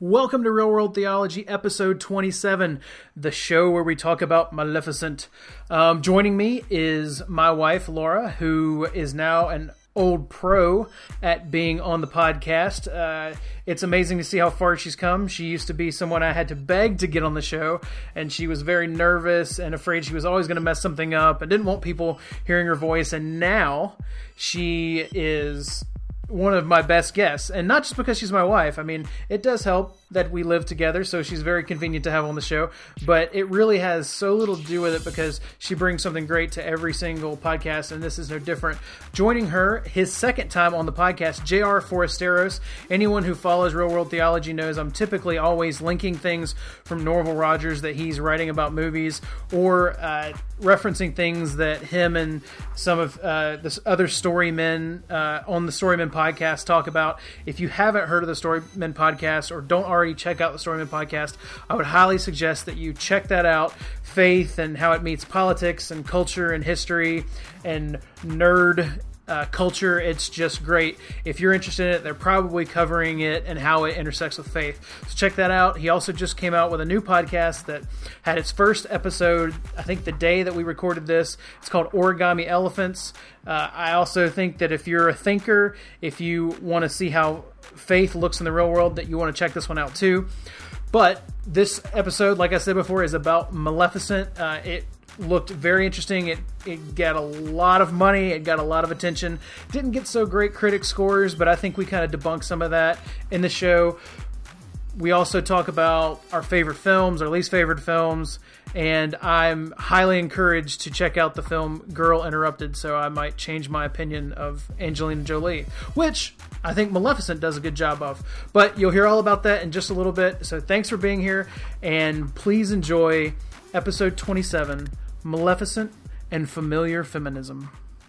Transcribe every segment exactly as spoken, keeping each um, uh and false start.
Welcome to Real World Theology, episode twenty-seven, the show where we talk about Maleficent. Um, joining me is my wife, Laura, who is now an old pro at being on the podcast. Uh, it's amazing to see how far she's come. She used to be someone I had to beg to get on the show, and she was very nervous and afraid she was always going to mess something up and didn't want people hearing her voice. And now she is one of my best guests, and not just because she's my wife. I mean, it does help that we live together, so she's very convenient to have on the show, but it really has so little to do with it because she brings something great to every single podcast, and this is no different. Joining her, his second time on the podcast, J R Forasteros. Anyone who follows Real World Theology knows I'm typically always linking things from Norval Rogers that he's writing about movies, or uh, referencing things that him and some of uh, the other storymen uh, on the Storymen podcast talk about. If you haven't heard of the Storymen podcast or don't already check out the Storymen podcast, I would highly suggest that you check that out. Faith and how it meets politics and culture and history and nerd uh, culture. It's just great. If you're interested in it, they're probably covering it and how it intersects with faith. So check that out. He also just came out with a new podcast that had its first episode, I think the day that we recorded this. It's called Origami Elephants. Uh, I also think that if you're a thinker, if you want to see how faith looks in the real world, that you want to check this one out too. But this episode, like I said before, is about Maleficent. Uh, it looked very interesting. It it got a lot of money. It got a lot of attention. Didn't get so great critic scores, but I think we kind of debunked some of that in the show. We also talk about our favorite films, our least favorite films, and I'm highly encouraged to check out the film Girl Interrupted, so I might change my opinion of Angelina Jolie, which I think Maleficent does a good job of. But you'll hear all about that in just a little bit, so thanks for being here, and please enjoy episode twenty-seven, Maleficent and Familiar Feminism.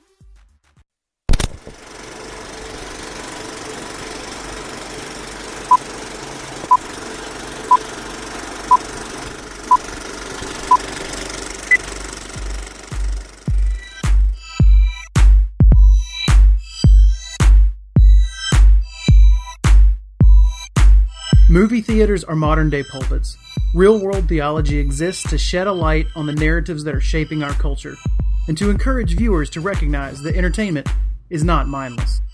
Movie theaters are modern-day pulpits. Real-world theology exists to shed a light on the narratives that are shaping our culture, and to encourage viewers to recognize that entertainment is not mindless.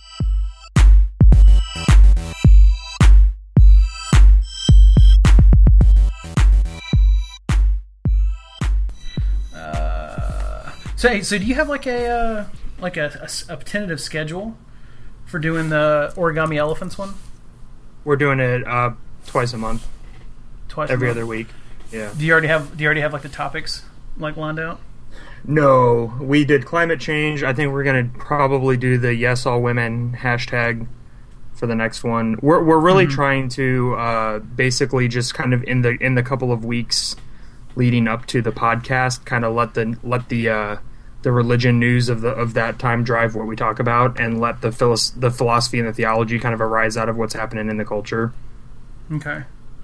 Uh, so, hey, so do you have like a uh, like a, a, a tentative schedule for doing the Origami Elephants one? We're doing it uh, twice a month. Twice every a month. other week. Yeah. Do you already have Do you already have like the topics like lined out? No, we did climate change. I think we're gonna probably do the Yes All Women hashtag for the next one. We're we're really mm-hmm. trying to uh, basically just kind of in the in the couple of weeks leading up to the podcast, kind of let the let the uh, the religion news of the of that time drive what we talk about, and let the philos- the philosophy and the theology kind of arise out of what's happening in the culture. Okay.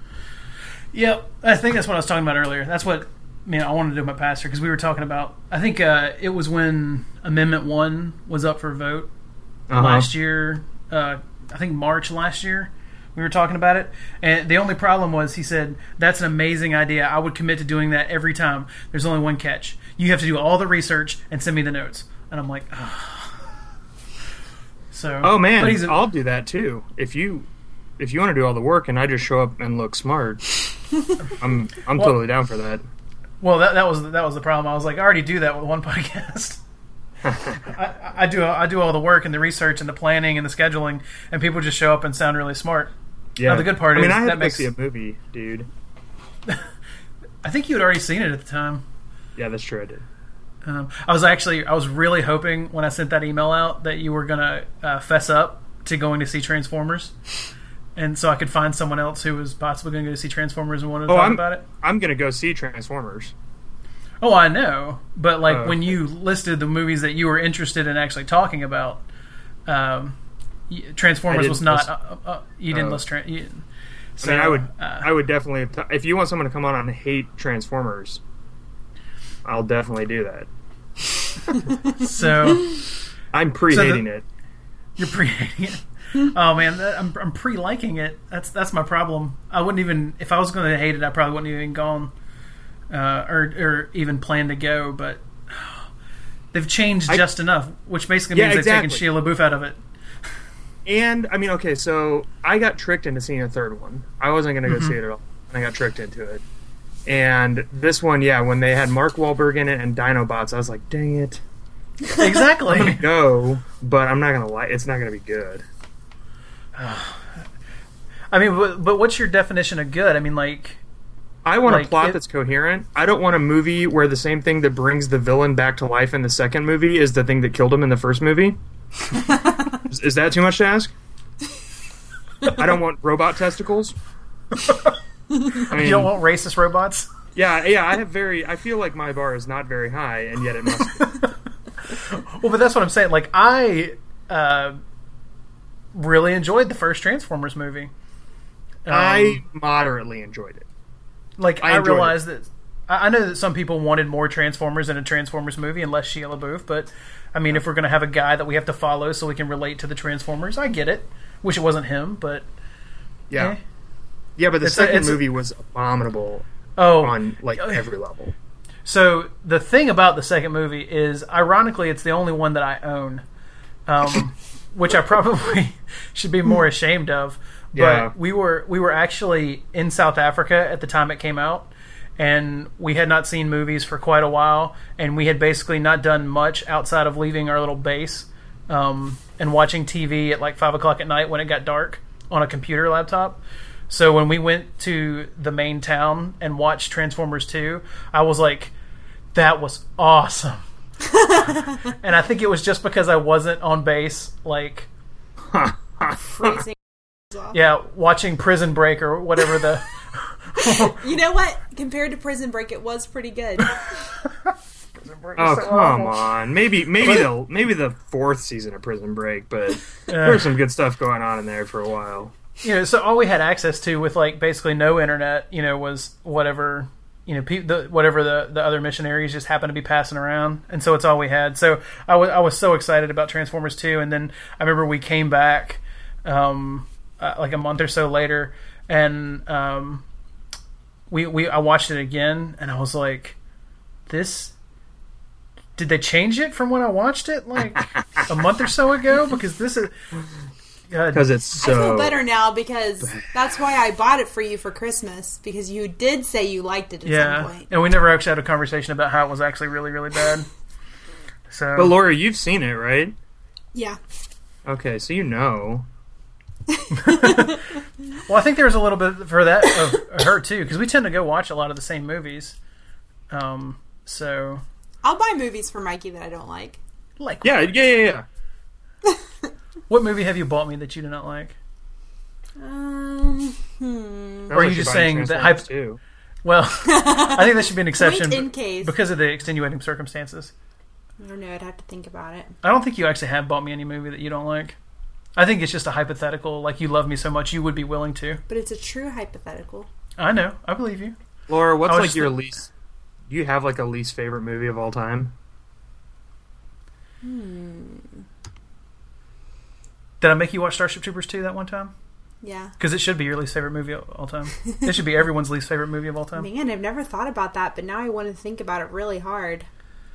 Yep, I think that's what I was talking about earlier. That's what I mean. I wanted to do with my pastor because we were talking about. I think uh, it was when Amendment One was up for vote uh-huh. last year. Uh, I think March last year. We were talking about it, and the only problem was he said that's an amazing idea. I would commit to doing that every time. There's only one catch. You have to do all the research and send me the notes. And I'm like, oh. So. Oh man, a, I'll do that too. If you if you want to do all the work and I just show up and look smart. I'm I'm well, totally down for that. Well, that that was that was the problem. I was like, I already do that with one podcast. I, I do I do all the work and the research and the planning and the scheduling, and people just show up and sound really smart. Yeah, now, the good part I mean, is I had that to makes see a movie, dude. I think you had already seen it at the time. Yeah, that's true. I did. Um, I was actually I was really hoping when I sent that email out that you were gonna uh, fess up to going to see Transformers. And so I could find someone else who was possibly going to go see Transformers and wanted to oh, talk I'm, about it. I'm going to go see Transformers. Oh, I know. But like uh, when you listed the movies that you were interested in actually talking about, um, Transformers was not. List, uh, uh, you didn't uh, list. Tra- you, so, I mean, I would. Uh, I would definitely. If you want someone to come on and hate Transformers, I'll definitely do that. So I'm pre-hating so the, it. You're pre-hating it. Oh man, that, I'm I'm pre-liking it. That's that's my problem. I wouldn't even if I was going to hate it. I probably wouldn't even gone uh, or or even plan to go. But they've changed I, just enough, which basically means yeah, exactly. they've taken Shia LaBeouf out of it. And I mean, okay, so I got tricked into seeing a third one. I wasn't going to go mm-hmm. see it at all. I got tricked into it. And this one, yeah, when they had Mark Wahlberg in it and Dinobots, I was like, dang it. Exactly. I'm going to go, but I'm not going to like it's not going to be good. I mean, but, but what's your definition of good? I mean, like... I want like a plot it, that's coherent. I don't want a movie where the same thing that brings the villain back to life in the second movie is the thing that killed him in the first movie. is, is that too much to ask? I don't want robot testicles. I mean, you don't want racist robots? Yeah, yeah. I have very. I feel like my bar is not very high, and yet it must be. Well, but that's what I'm saying. Like, I uh, really enjoyed the first Transformers movie. Um, I moderately enjoyed it. Like, I, I realized it. that... I know that some people wanted more Transformers in a Transformers movie and less Shia LaBeouf, but, I mean, if we're going to have a guy that we have to follow so we can relate to the Transformers, I get it. Wish it wasn't him, but... Yeah. Eh. Yeah, but the it's second a, movie was abominable oh, on, like, every level. So, the thing about the second movie is, ironically, it's the only one that I own, um, which I probably should be more ashamed of. But yeah. we were we were actually in South Africa at the time it came out, and we had not seen movies for quite a while, and we had basically not done much outside of leaving our little base um, and watching T V at like five o'clock at night when it got dark on a computer laptop. So when we went to the main town and watched Transformers two, I was like, that was awesome. And I think it was just because I wasn't on base, like... freezing. Yeah, watching Prison Break or whatever the... You know what? Compared to Prison Break, it was pretty good. Oh, so come awful. on. Maybe maybe the maybe the fourth season of Prison Break, but uh, there's some good stuff going on in there for a while. You know, so all we had access to with, like, basically no internet, you know, was whatever... You know, pe- the, whatever the, the other missionaries just happened to be passing around, and so it's all we had. So I was I was so excited about Transformers two, and then I remember we came back um, uh, like a month or so later, and um, we we I watched it again, and I was like, "This did they change it from when I watched it like a month or so ago? Because this is." Because it's so... I feel better now because that's why I bought it for you for Christmas, because you did say you liked it at yeah. some point. And we never actually had a conversation about how it was actually really, really bad. So, But Laura, you've seen it, right? Yeah. Okay, so you know. Well, I think there was a little bit for that of her too, because we tend to go watch a lot of the same movies. Um, so I'll buy movies for Mikey that I don't like. Like yeah, yeah, yeah, yeah. What movie have you bought me that you do not like? Um, hmm. Or are you just saying that hype? Too. Well, I think that should be an exception in case. because of the extenuating circumstances. I don't know. I'd have to think about it. I don't think you actually have bought me any movie that you don't like. I think it's just a hypothetical. Like, you love me so much, you would be willing to. But it's a true hypothetical. I know. I believe you. Laura, what's like your th- least? Do you have like a least favorite movie of all time? Hmm. Did I make you watch Starship Troopers two that one time? Yeah. Because it should be your least favorite movie of all time. It should be everyone's least favorite movie of all time. Man, I've never thought about that, but now I want to think about it really hard.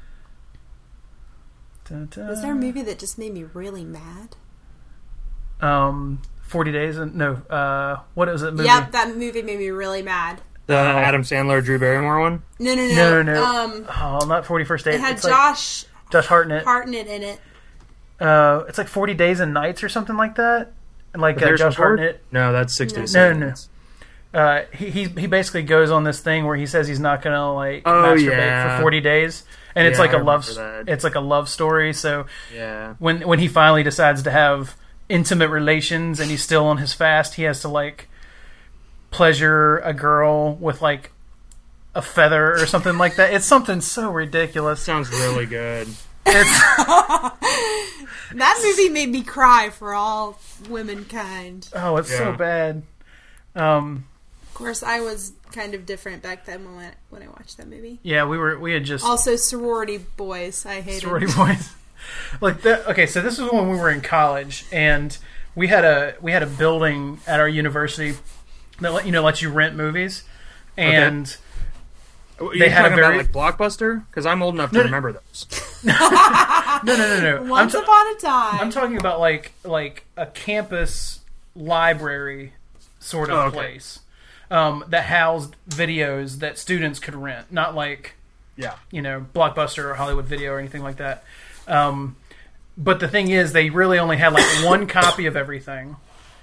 Da-da. Was there a movie that just made me really mad? Um, forty Days and no, uh, what was it? Movie? Yep, that movie made me really mad. The Adam Sandler, Drew Barrymore one? No, no, no, no, no. no. Um, oh, not forty-first Dates. It had it's Josh like Josh Hartnett. Hartnett in it. Uh, it's like forty Days and Nights or something like that. And like uh, Josh Hartnett. No, that's six days. No, no. no. Uh, he he he basically goes on this thing where he says he's not gonna like oh, masturbate yeah. for forty days, and it's yeah, like I a love that. it's like a love story. So yeah, when when he finally decides to have intimate relations and he's still on his fast, he has to like pleasure a girl with like a feather or something like that. It's something so ridiculous. Sounds really good. It's that movie made me cry for all womankind. Oh, it's yeah. so bad. Um, of course, I was kind of different back then when I, when I watched that movie. Yeah, we were we had just also sorority boys. I hated sorority boys. Like that. Okay, so this was when we were in college, and we had a we had a building at our university that let, you know lets you rent movies, and okay. they You're had talking a very about like Blockbuster, because I'm old enough to no, remember those. no, no, no, no. Once I'm upon a time. I'm talking about like like a campus library sort of oh, okay. place um, that housed videos that students could rent, not like yeah, you know Blockbuster or Hollywood Video or anything like that. Um, but the thing is, they really only had like one copy of everything,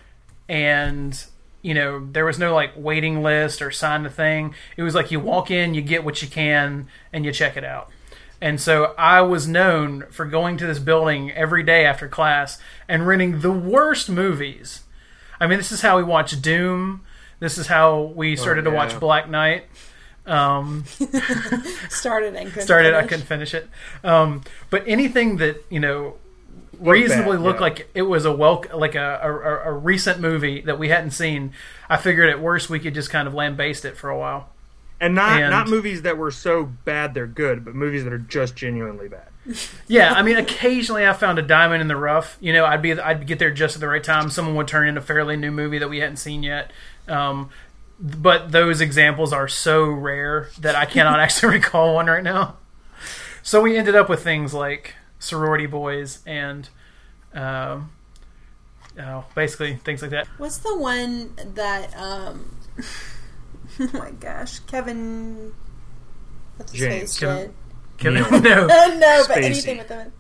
and you know there was no like waiting list or sign the thing. It was like you walk in, you get what you can, and you check it out. And so I was known for going to this building every day after class and renting the worst movies. I mean, this is how we watched Doom. This is how we started oh, yeah. to watch Black Knight. Um, started and couldn't started, finish. I couldn't finish it. Um, but anything that you know reasonably bad, looked yeah. like it was a wel- like a, a, a recent movie that we hadn't seen, I figured at worst we could just kind of lambaste it for a while. And not And- not movies that were so bad they're good, but movies that are just genuinely bad. Yeah, I mean, occasionally I found a diamond in the rough. You know, I'd be I'd get there just at the right time. Someone would turn in a fairly new movie that we hadn't seen yet. Um, but those examples are so rare that I cannot actually recall one right now. So we ended up with things like Sorority Boys and, um, oh, basically things like that. What's the one that? Um, oh my gosh, Kevin. What's his James. face? Kevin- did? Kevin, Neil. no, no, but Spacey. anything with him.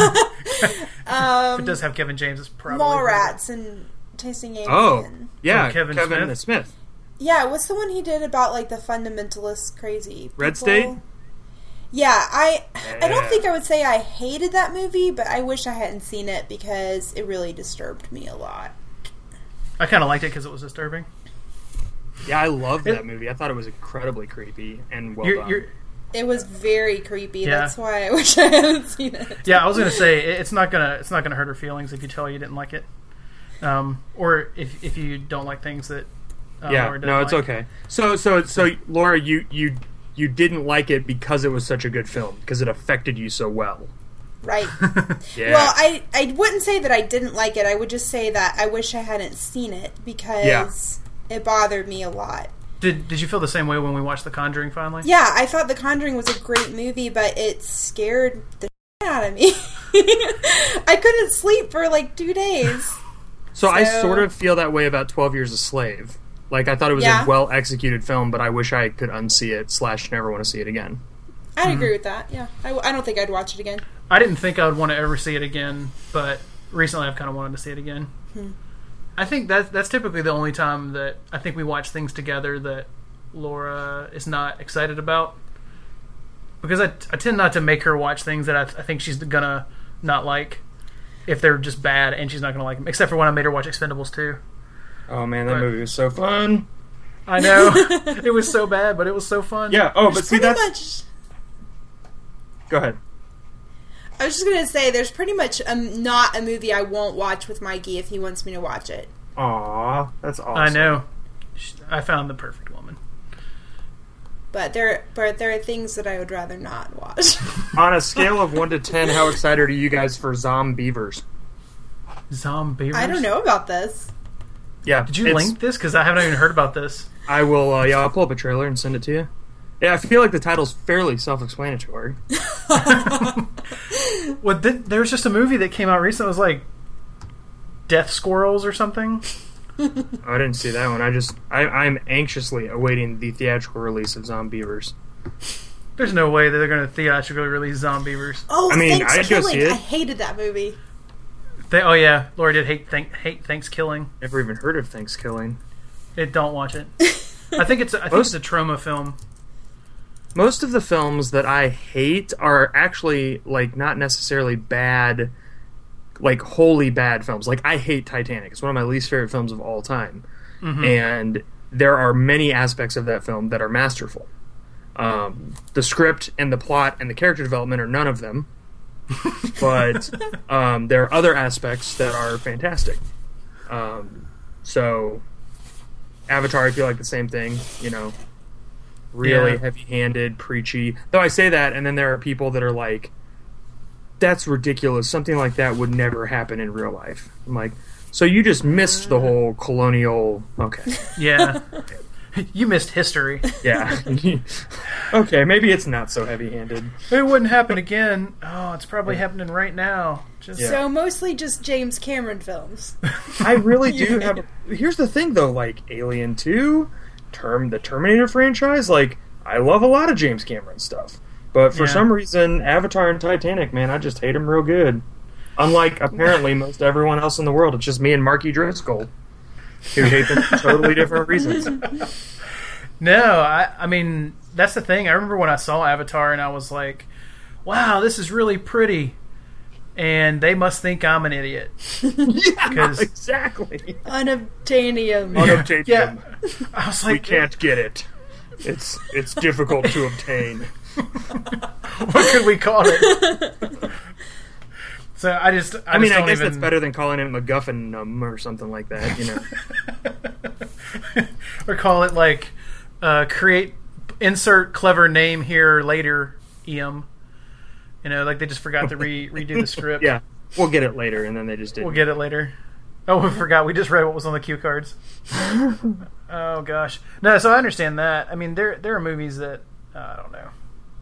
if um, it does have Kevin James, it's probably Mallrats and Tasting Alien. Oh, yeah, Oh, Kevin Kevin, Smith? the Smith. Yeah, what's the one he did about like the fundamentalist crazy people? Red State? Yeah, I I don't Yeah. think I would say I hated that movie, but I wish I hadn't seen it because it really disturbed me a lot. I kind of liked it because it was disturbing. Yeah, I loved It- that movie. I thought it was incredibly creepy and well You're, done. you're, It was very creepy. Yeah. That's why I wish I hadn't seen it. Yeah, I was gonna say it- it's not gonna it's not gonna hurt her feelings if you tell her you didn't like it, um, or if if you don't like things that. Uh, yeah, Laura doesn't no, it's like. okay. So, so, so, Laura, you you you didn't like it because it was such a good film because it affected you so well. Right. Yeah. Well, I I wouldn't say that I didn't like it. I would just say that I wish I hadn't seen it because it bothered me a lot. Did Did you feel the same way when we watched The Conjuring finally? Yeah, I thought The Conjuring was a great movie, but it scared the shit out of me. I couldn't sleep for like two days. So, I So- sort of feel that way about twelve Years a Slave. Like, I thought it was Yeah. a well-executed film, but I wish I could unsee it slash never want to see it again. I'd agree with that. Yeah, I, I don't think I'd watch it again. I didn't think I would want to ever see it again, but recently I've kind of wanted to see it again. Hmm. I think that that's typically the only time that I think we watch things together that Laura is not excited about, because I, I tend not to make her watch things that I, I think she's gonna not like if they're just bad and she's not gonna like them. Except for when I made her watch Expendables two. Oh man, that But- movie was so fun. I know it was so bad, but it was so fun. Yeah. Oh, but There's see, pretty that's. much. Go ahead. I was just gonna say, there's pretty much um, not a movie I won't watch with Mikey if he wants me to watch it. Aw, that's awesome. I know. I found the perfect woman. But there, but there are things that I would rather not watch. On a scale of one to ten, how excited are you guys for Zombievers? Zombie. I don't know about this. Yeah. Did you it's- link this? Because I haven't even heard about this. I will. Uh, yeah, I'll pull up a trailer and send it to you. Yeah, I feel like the title's fairly self-explanatory. Well, th- there was just a movie that came out recently. It was like Death Squirrels or something. Oh, I didn't see that one. I just I, I'm anxiously awaiting the theatrical release of Zombievers. There's no way that they're going to theatrically release Zombievers. Oh, I mean, Thanks I'd go Killing. see it. I hated that movie. They, oh yeah, Laura did hate thank, hate Thanks Killing. Never even heard of Thanksgiving. It don't watch it. I think it's a, I think Most- it's a trauma film. Most of the films that I hate are actually like not necessarily bad, like wholly bad films. Like I hate Titanic. It's one of my least favorite films of all time, Mm-hmm. and there are many aspects of that film that are masterful. Um, the script and the plot and the character development are none of them, but um, there are other aspects that are fantastic. Um, so, Avatar, I feel like the same thing. You know. Really Yeah. heavy-handed, preachy. Though I say that, and then there are people that are like, "That's ridiculous. Something like that would never happen in real life." I'm like, So you just missed the whole colonial... Okay. Yeah. You missed history. Yeah. Okay, maybe it's not so heavy-handed. It wouldn't happen again. Oh, it's probably happening right now. Just Yeah. So mostly just James Cameron films. I really do have... Here's the thing, though. Like, Alien two, Term, the Terminator franchise, like, I love a lot of James Cameron stuff. But for Yeah. some reason, Avatar and Titanic, man, I just hate them real good. Unlike, apparently, most everyone else in the world. It's just me and Marky Driscoll, who hate them for totally different reasons. No, I, I mean, that's the thing. I remember when I saw Avatar and I was like, wow, this is really pretty. And they must think I'm an idiot. Yeah, 'Cause- exactly. Unobtainium. Unobtainium. Yeah. I was like, We can't get it. It's it's difficult to obtain. what could we call it? So I just, I, I mean, just I don't guess even... that's better than calling it MacGuffinum or something like that, you know. Or call it like, uh, create, insert clever name here later, E M. You know, like they just forgot to re- redo the script. Yeah, we'll get it later, and then they just didn't. We'll get it later. Oh, we forgot. We just read what was on the cue cards. Oh gosh, no. So I understand that. I mean, there there are movies that uh, I don't know.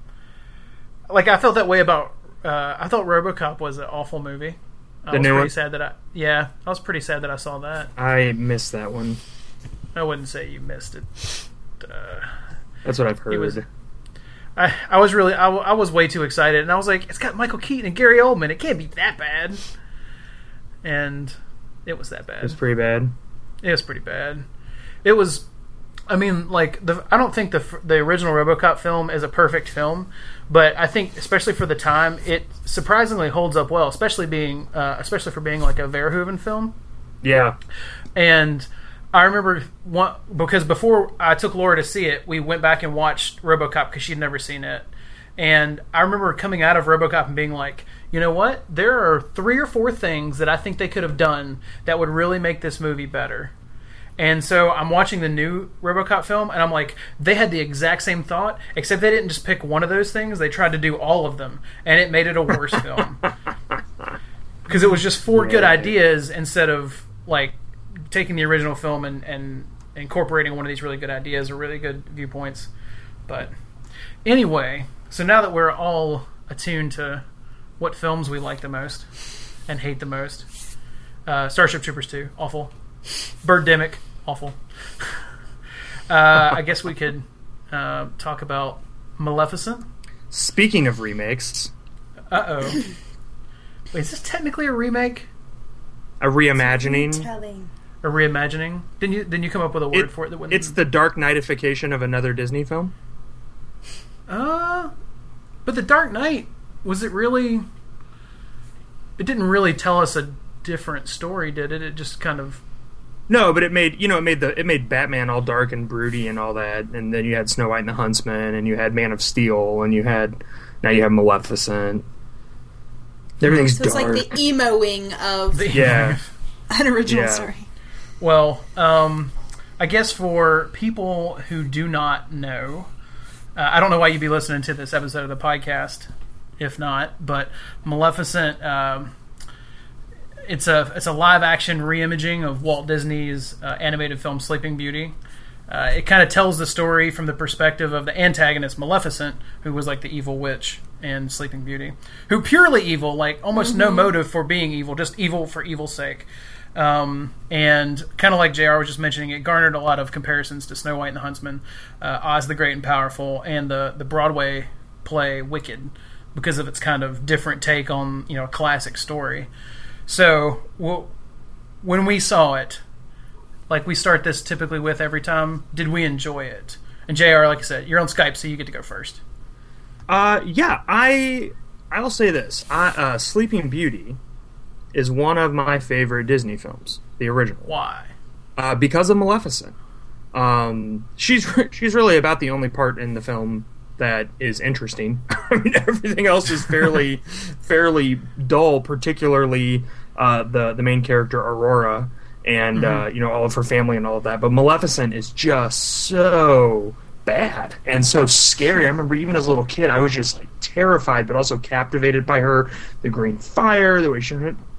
Like I felt that way about. Uh, I thought RoboCop was an awful movie. I The was new pretty one? sad that I. Yeah, I was pretty sad that I saw that. I missed that one. I wouldn't say you missed it. Uh, That's what I've heard. was- I I was really I, w- I was way too excited, and I was like, it's got Michael Keaton and Gary Oldman. It can't be that bad. And it was that bad. It was pretty bad. It was pretty bad. It was, I mean, like the I don't think the the original RoboCop film is a perfect film, but I think especially for the time, it surprisingly holds up well, especially being uh, especially for being like a Verhoeven film. Yeah. And I remember one, because before I took Laura to see it, we went back and watched RoboCop because she'd never seen it. And I remember coming out of RoboCop and being like, you know what? There are three or four things that I think they could have done that would really make this movie better. And so I'm watching the new RoboCop film, and I'm like, they had the exact same thought, except they didn't just pick one of those things. They tried to do all of them, and it made it a worse film. Because it was just four good Right. ideas instead of, like, taking the original film and, and incorporating one of these really good ideas or really good viewpoints. But anyway, so now that we're all attuned to what films we like the most and hate the most, uh, Starship Troopers two, awful. Birdemic, awful. uh, I guess we could uh, talk about Maleficent. Speaking of remakes, Uh-oh. Wait, is this technically a remake? a reimagining. Telling. A reimagining? Didn't you didn't you come up with a word It- for it that wouldn't... It's the Dark Knightification of another Disney film. Uh, but The Dark Knight, was it really... It didn't really tell us a different story, did it? It just kind of... No, but it made you know it made the it made Batman all dark and broody and all that, and then you had Snow White and the Huntsman, and you had Man of Steel, and you had now you have Maleficent. Everything's So it's dark. like the emo-ing of The- Yeah. an original Yeah. story. Well, um, I guess for people who do not know, uh, I don't know why you'd be listening to this episode of the podcast, if not, but Maleficent, um, it's a it's a live action reimaging of Walt Disney's uh, animated film Sleeping Beauty. Uh, it kind of tells the story from the perspective of the antagonist Maleficent, who was like the evil witch in Sleeping Beauty, who purely evil, like almost no motive for being evil, just evil for evil's sake. Um, and kind of like J R was just mentioning, it garnered a lot of comparisons to Snow White and the Huntsman, uh, Oz the Great and Powerful, and the the Broadway play Wicked, because of its kind of different take on, you know, a classic story. So w- when we saw it, like we start this typically with every time, did we enjoy it? And J R, like I said, you're on Skype, so you get to go first. Uh, yeah, I I'll say this: I, uh, Sleeping Beauty is one of my favorite Disney films, the original, Why? uh, because of Maleficent. Um, she's she's really about the only part in the film that is interesting. I mean, everything else is fairly fairly dull, particularly uh, the the main character Aurora and Mm-hmm. uh, you know all of her family and all of that. But Maleficent is just so bad and so scary. I remember even as a little kid, I was just like terrified, but also captivated by her. The green fire, the way she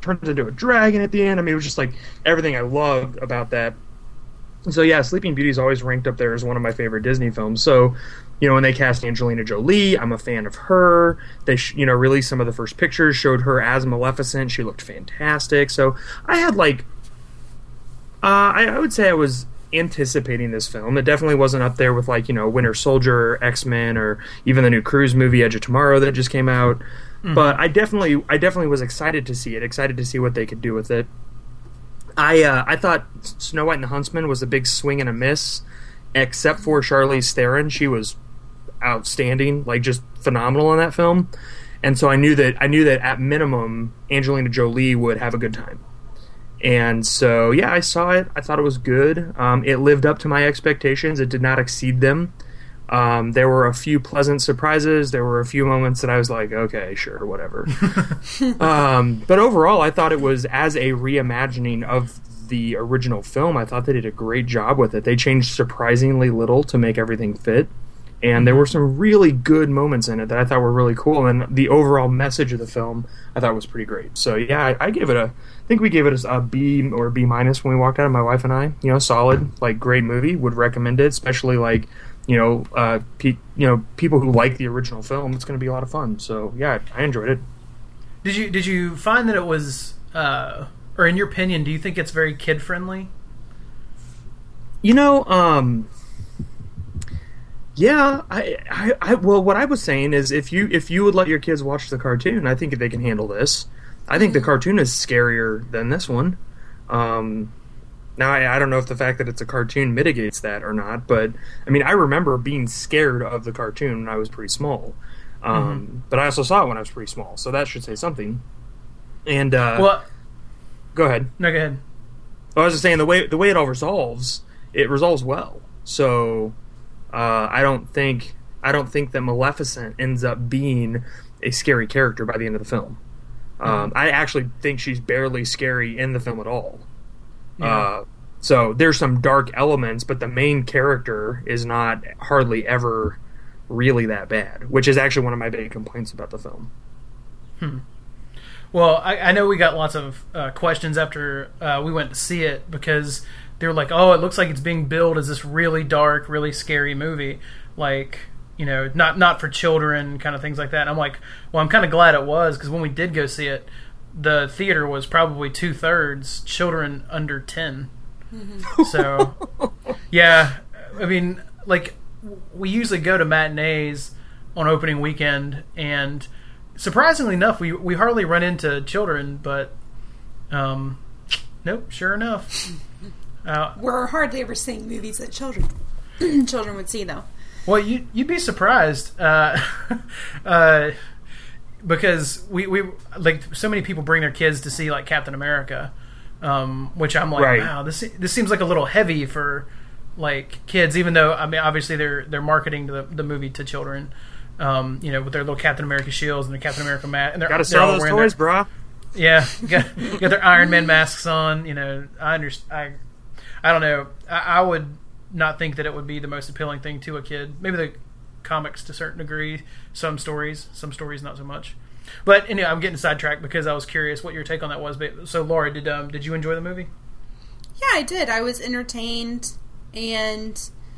turns into a dragon at the end. I mean, it was just like everything I loved about that. So yeah, Sleeping Beauty is always ranked up there as one of my favorite Disney films. So, you know, when they cast Angelina Jolie, I'm a fan of her. They, sh- you know, released some of the first pictures, showed her as Maleficent. She looked fantastic. So I had like, uh, I, I would say I was anticipating this film. It definitely wasn't up there with like, you know, Winter Soldier, or X-Men, or even the new Cruise movie Edge of Tomorrow that just came out. Mm-hmm. But I definitely, I definitely was excited to see it. Excited to see what they could do with it. I uh, I thought Snow White and the Huntsman was a big swing and a miss, except for Charlize Theron. She was outstanding, like just phenomenal in that film, and so I knew that I knew that at minimum Angelina Jolie would have a good time. And so yeah, I saw it. I thought it was good. Um, it lived up to my expectations. It did not exceed them. Um, there were a few pleasant surprises. There were a few moments that I was like, okay, sure, whatever. um, but overall, I thought it was, as a reimagining of the original film, I thought they did a great job with it. They changed surprisingly little to make everything fit. And there were some really good moments in it that I thought were really cool. And the overall message of the film, I thought was pretty great. So yeah, I, I gave it a, I think we gave it a, a B or B minus when we walked out, my wife and I. You know, solid, like great movie. Would recommend it, especially like, you know, uh, pe- you know, people who like the original film. It's going to be a lot of fun. So yeah, I enjoyed it. Did you did you find that it was, uh, or in your opinion, do you think it's very kid friendly? You know, um, yeah, I, I, I, well, what I was saying is, if you if you would let your kids watch the cartoon, I think they can handle this. I think the cartoon is scarier than this one. Um, now, I, I don't know if the fact that it's a cartoon mitigates that or not, but I mean, I remember being scared of the cartoon when I was pretty small. Um, mm-hmm. But I also saw it when I was pretty small, so that should say something. And uh, well, go ahead. No, go ahead. I was just saying the way the way it all resolves, it resolves well. So uh, I don't think I don't think that Maleficent ends up being a scary character by the end of the film. Um, mm-hmm. I actually think she's barely scary in the film at all. Yeah. Uh, so there's some dark elements, but the main character is not hardly ever really that bad, which is actually one of my big complaints about the film. Hmm. Well, I, I know we got lots of uh, questions after uh, we went to see it, because they were like, oh, it looks like it's being billed as this really dark, really scary movie. Like, you know, not not for children, kind of things like that. And I'm like, well, I'm kind of glad it was, because when we did go see it, the theater was probably two-thirds children under ten. Mm-hmm. So, yeah, I mean, like, we usually go to matinees on opening weekend, and surprisingly enough, we we hardly run into children, but um, nope, sure enough. Uh, We're hardly ever seeing movies that children children would see, though. Well, you, you'd be surprised, uh, uh, because we, we like so many people bring their kids to see like Captain America, um, which I'm like, right. wow, this this seems like a little heavy for like kids, even though I mean obviously they're they're marketing the the movie to children, um, you know, with their little Captain America shields and their Captain America mask, and they're gotta sell those toys, their, brah. Yeah, got, got their Iron Man masks on. You know, I understand. I I don't know. I, I would not think that it would be the most appealing thing to a kid. Maybe the comics to a certain degree, some stories, some stories not so much. But anyway, I'm getting sidetracked because I was curious what your take on that was. But so, Laura, did um, did you enjoy the movie? Yeah, I did. I was entertained, and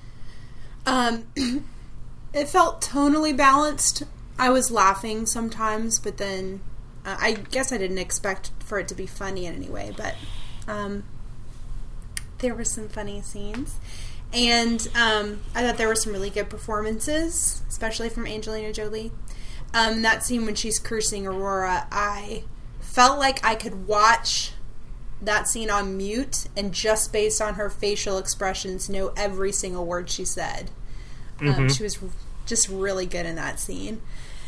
um, it felt tonally balanced. I was laughing sometimes, but then uh, I guess I didn't expect for it to be funny in any way. But um, there were some funny scenes. And um, I thought there were some really good performances, especially from Angelina Jolie. Um, that scene when she's cursing Aurora, I felt like I could watch that scene on mute and just based on her facial expressions know every single word she said. Mm-hmm. Um, she was just really good in that scene.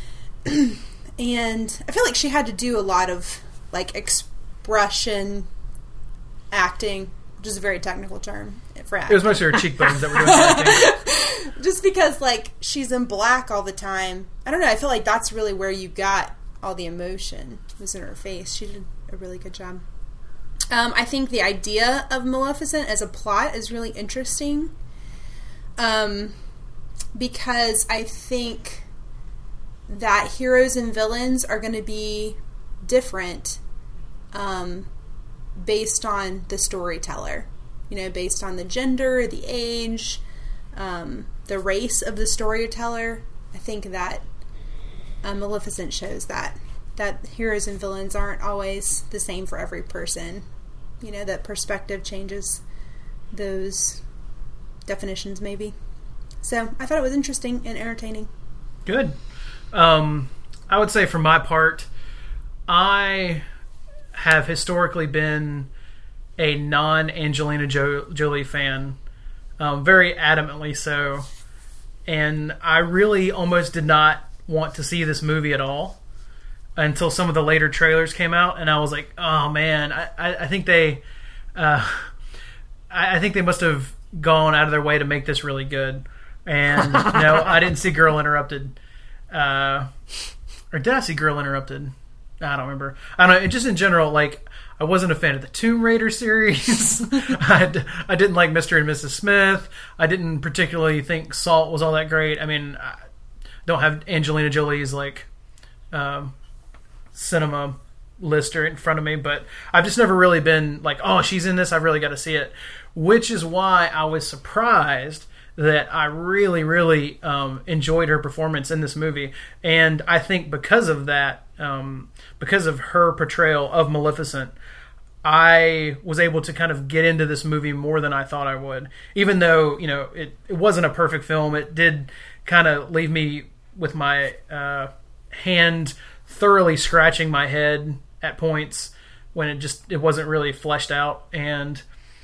And I feel like she had to do a lot of like expression acting, which is a very technical term for acting. It was mostly her cheekbones that were doing acting. Just because, like, she's in black all the time. I don't know, I feel like that's really where you got all the emotion, was in her face. She did a really good job. Um, I think the idea of Maleficent as a plot is really interesting. Um, because I think that heroes and villains are going to be different um, based on the storyteller. You know, based on the gender, the age, um, the race of the storyteller. I think that uh, Maleficent shows that. That heroes and villains aren't always the same for every person. You know, that perspective changes those definitions, maybe. So, I thought it was interesting and entertaining. Good. Um, I would say for my part, I have historically been a non-Angelina jo- Jolie fan. Um, very adamantly so. And I really almost did not want to see this movie at all until some of the later trailers came out, and I was like, "Oh man, I, I, I think they, uh, I, I think they must have gone out of their way to make this really good." And you know, I didn't see Girl Interrupted, uh, or did I see Girl Interrupted? I don't remember. I don't know. Just in general, like I wasn't a fan of the Tomb Raider series. I, d- I didn't like Mister and Missus Smith. I didn't particularly think Salt was all that great. I mean, I don't have Angelina Jolie's like. Um, cinema lister in front of me, but I've just never really been like, oh, she's in this, I've really got to see it, which is why I was surprised that I really, really um, enjoyed her performance in this movie. And I think because of that, um, because of her portrayal of Maleficent, I was able to kind of get into this movie more than I thought I would. Even though, you know, it, it wasn't a perfect film, it did kind of leave me with my uh, hand thoroughly scratching my head at points when it just it wasn't really fleshed out, and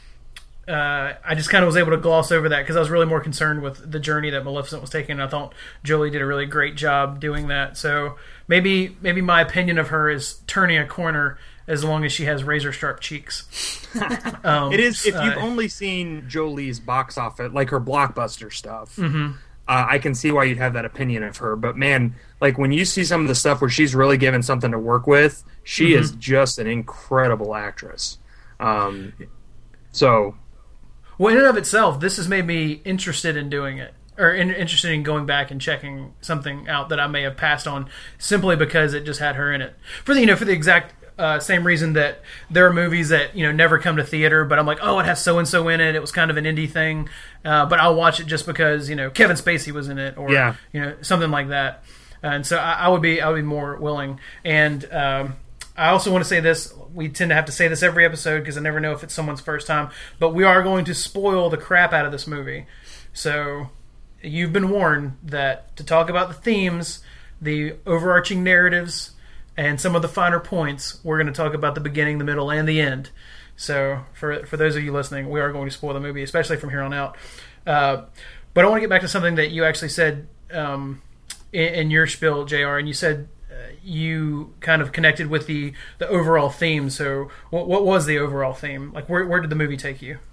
uh, I just kind of was able to gloss over that because I was really more concerned with the journey that Maleficent was taking. And I thought Jolie did a really great job doing that. So maybe maybe my opinion of her is turning a corner as long as she has razor sharp cheeks. um, it is if uh, you've only seen Jolie's box office, like her blockbuster stuff. Mm-hmm. Uh, I can see why you'd have that opinion of her, but man, like when you see some of the stuff where she's really given something to work with, she mm-hmm. is just an incredible actress. Um, so, well, in and of itself, this has made me interested in doing it, or in, interested in going back and checking something out that I may have passed on simply because it just had her in it. For the you know, for the exact uh, same reason that there are movies that you know never come to theater, but I'm like, oh, it has so and so in it. It was kind of an indie thing. Uh, but I'll watch it just because you know Kevin Spacey was in it, or yeah. you know something like that. And so I, I would be I would be more willing. And um, I also want to say this: we tend to have to say this every episode because I never know if it's someone's first time. But we are going to spoil the crap out of this movie. So you've been warned that to talk about the themes, the overarching narratives, and some of the finer points, we're going to talk about the beginning, the middle, and the end. So for for those of you listening, we are going to spoil the movie, especially from here on out. Uh, but I want to get back to something that you actually said um, in, in your spiel, J R, and you said uh, you kind of connected with the, the overall theme. So what, what was the overall theme? Like, where where did the movie take you?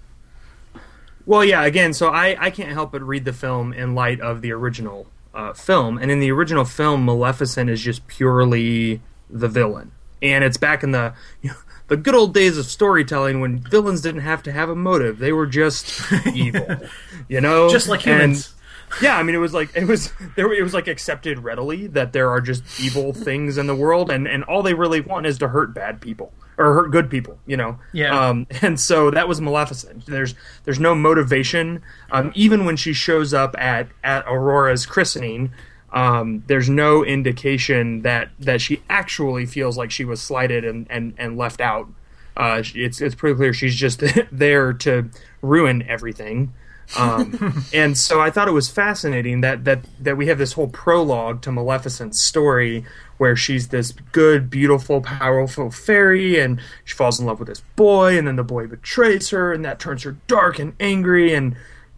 Well, yeah, again, so I, I can't help but read the film in light of the original uh, film. And in the original film, Maleficent is just purely the villain. And it's back in the... You know, the good old days of storytelling when villains didn't have to have a motive. They were just evil, you know? Just like humans. And, yeah, I mean, it was like, it was, there, it was like accepted readily that there are just evil things in the world and, and all they really want is to hurt bad people or hurt good people, you know? Yeah. Um, and so that was Maleficent. There's, there's no motivation. Um, even when she shows up at, at Aurora's christening, Um, there's no indication that, that she actually feels like she was slighted and, and, and left out. Uh, it's it's pretty clear she's just there to ruin everything. Um, and so I thought it was fascinating that, that, that we have this whole prologue to Maleficent's story where she's this good, beautiful, powerful fairy and she falls in love with this boy and then the boy betrays her and that turns her dark and angry. And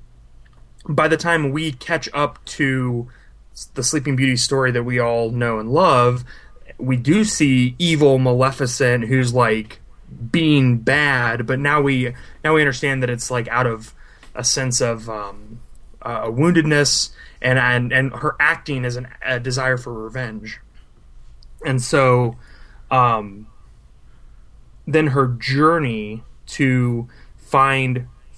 by the time we catch up to the Sleeping Beauty story that we all know and love, we do see evil Maleficent who's like being bad, but now we now we understand that it's like out of a sense of um, uh, woundedness and, and and her acting is an, a desire for revenge, and so um, then her journey to find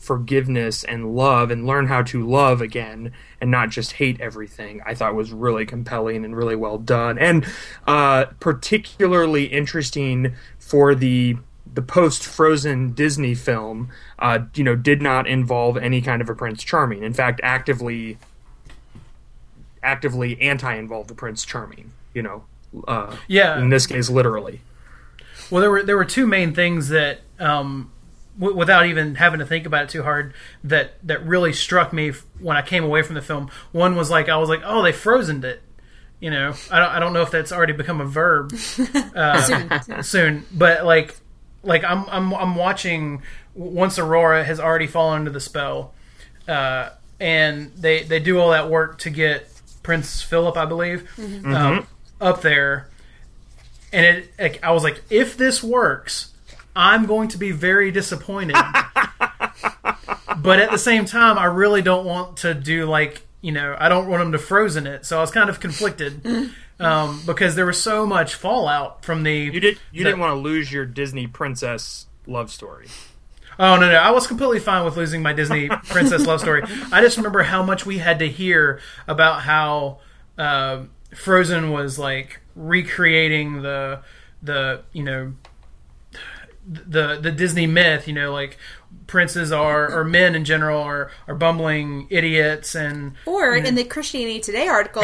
forgiveness and love and learn how to love again and not just hate everything, I thought was really compelling and really well done. And uh, particularly interesting for the the post-Frozen Disney film, uh, you know, did not involve any kind of a Prince Charming. In fact, actively actively anti-involved the Prince Charming, you know. Uh, yeah. In this case, literally. Well, there were there were two main things that, um, w- without even having to think about it too hard, that, that really struck me when I came away from the film. One was like, I was like, oh, they frozened it. You know, I don't I don't know if that's already become a verb uh, soon. soon, but like like I'm I'm I'm watching once Aurora has already fallen under the spell, uh, and they they do all that work to get Prince Philip, I believe, mm-hmm. um, mm-hmm. up there. And it, like, I was like, if this works, I'm going to be very disappointed. But at the same time, I really don't want to do, like, you know, I don't want them to frozen it. So I was kind of conflicted um, because there was so much fallout from the... You, did, you the, didn't want to lose your Disney princess love story. Oh, no, no. I was completely fine with losing my Disney princess love story. I just remember how much we had to hear about how uh, Frozen was, like, recreating the the you know the the Disney myth, you know, like princes are or men in general are are bumbling idiots, and or you know. In the Christianity Today article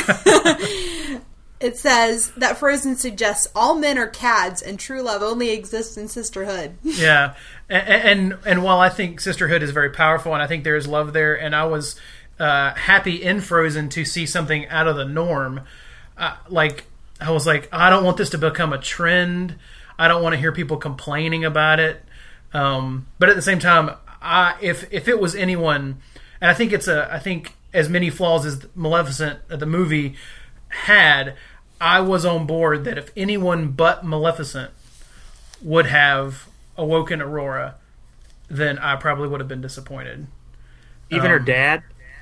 it says that Frozen suggests all men are cads and true love only exists in sisterhood. Yeah, and, and and while I think sisterhood is very powerful and I think there is love there, and I was uh, happy in Frozen to see something out of the norm, uh, like. I was like, I don't want this to become a trend. I don't want to hear people complaining about it. Um, but at the same time, I, if if it was anyone, and I think it's a, I think as many flaws as Maleficent, uh, the movie, had, I was on board that if anyone but Maleficent would have awoken Aurora, then I probably would have been disappointed. Even um, her dad?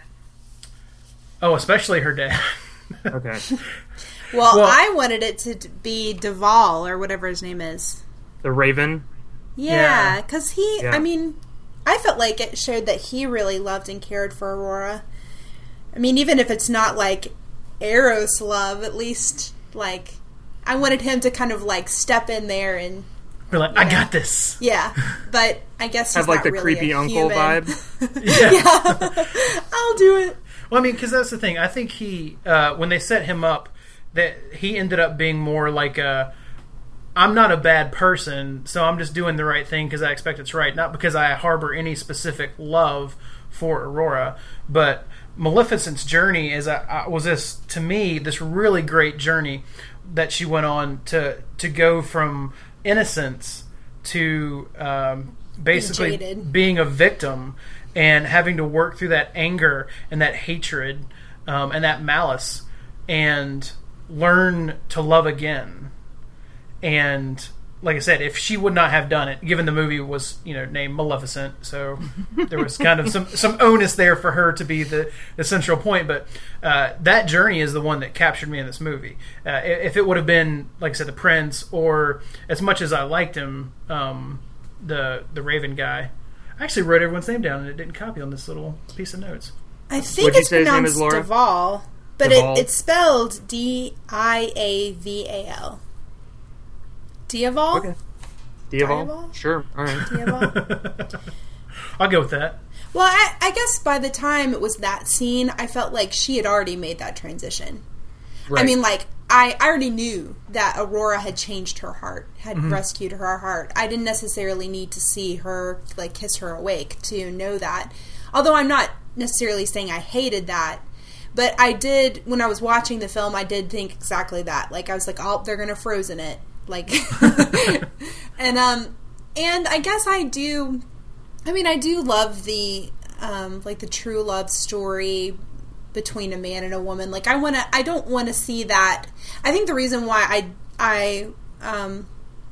Oh, especially her dad. Okay. Well, well, I wanted it to be Duvall or whatever his name is. The Raven? Yeah, because he, yeah. I mean, I felt like it showed that he really loved and cared for Aurora. I mean, even if it's not like Eros love, at least, like, I wanted him to kind of, like, step in there and... Be like, I know. got this. Yeah, but I guess he's Have, like, not the really creepy a uncle human. vibe? Yeah. Yeah. I'll do it. Well, I mean, because that's the thing. I think he, uh, when they set him up, that he ended up being more like a, I'm not a bad person, so I'm just doing the right thing because I expect it's right, not because I harbor any specific love for Aurora. But Maleficent's journey is a, was this, to me, this really great journey that she went on to to go from innocence to um, basically Being jaded. being a victim and having to work through that anger and that hatred um, and that malice and learn to love again. And like I said, if she would not have done it, given the movie was, you know, named Maleficent, so there was kind of some, some onus there for her to be the, the central point, but uh, that journey is the one that captured me in this movie. Uh, if it would have been, like I said, the Prince, or as much as I liked him, um, the the Raven guy, I actually wrote everyone's name down and it didn't copy on this little piece of notes. I think What'd it's you say his name is, pronounced Laura? Duvall, but Duvall. It, it's spelled D I A V A L. Diaval? Okay. Diaval? Diaval? Sure. All right. Diaval? I'll go with that. Well, I, I guess by the time it was that scene, I felt like she had already made that transition. Right. I mean, like, I, I already knew that Aurora had changed her heart, had Mm-hmm. rescued her heart. I didn't necessarily need to see her, like, kiss her awake to know that. Although I'm not necessarily saying I hated that. But I did, when I was watching the film, I did think exactly that. Like, I was like, oh, they're going to Frozen it. Like, and, um, and I guess I do, I mean, I do love the, um, like, the true love story between a man and a woman. Like, I want to, I don't want to see that. I think the reason why I, I, um,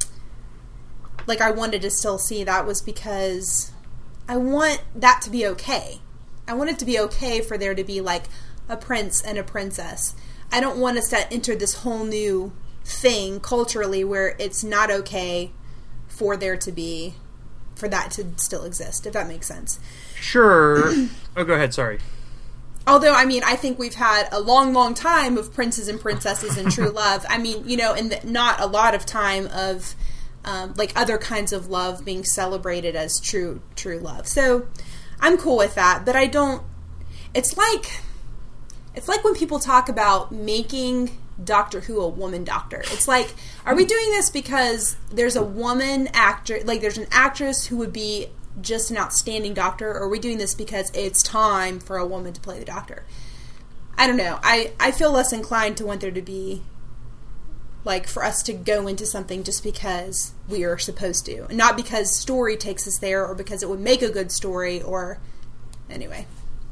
like, I wanted to still see that was because I want that to be okay. I want it to be okay for there to be, like, a prince and a princess. I don't want us to enter this whole new thing culturally where it's not okay for there to be for that to still exist, if that makes sense. Sure. Oh, go ahead. Sorry. Although, I mean, I think we've had a long, long time of princes and princesses and true love. I mean, you know, and the, not a lot of time of, um, like, other kinds of love being celebrated as true, true love. So, I'm cool with that, but I don't, it's like, it's like when people talk about making Doctor Who a woman doctor. It's like, are we doing this because there's a woman actor, like, there's an actress who would be just an outstanding doctor, or are we doing this because it's time for a woman to play the doctor? I don't know. I, I feel less inclined to want there to be, like, for us to go into something just because we are supposed to. And not because story takes us there, or because it would make a good story, or... Anyway.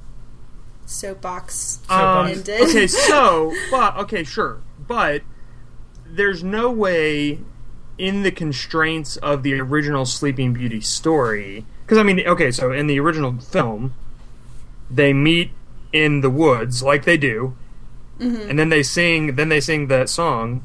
Soapbox um, ended. Okay, so... But, okay, sure. But there's no way... in the constraints of the original Sleeping Beauty story, because I mean, okay, so in the original film, they meet in the woods like they do, mm-hmm. and then they sing. Then they sing that song,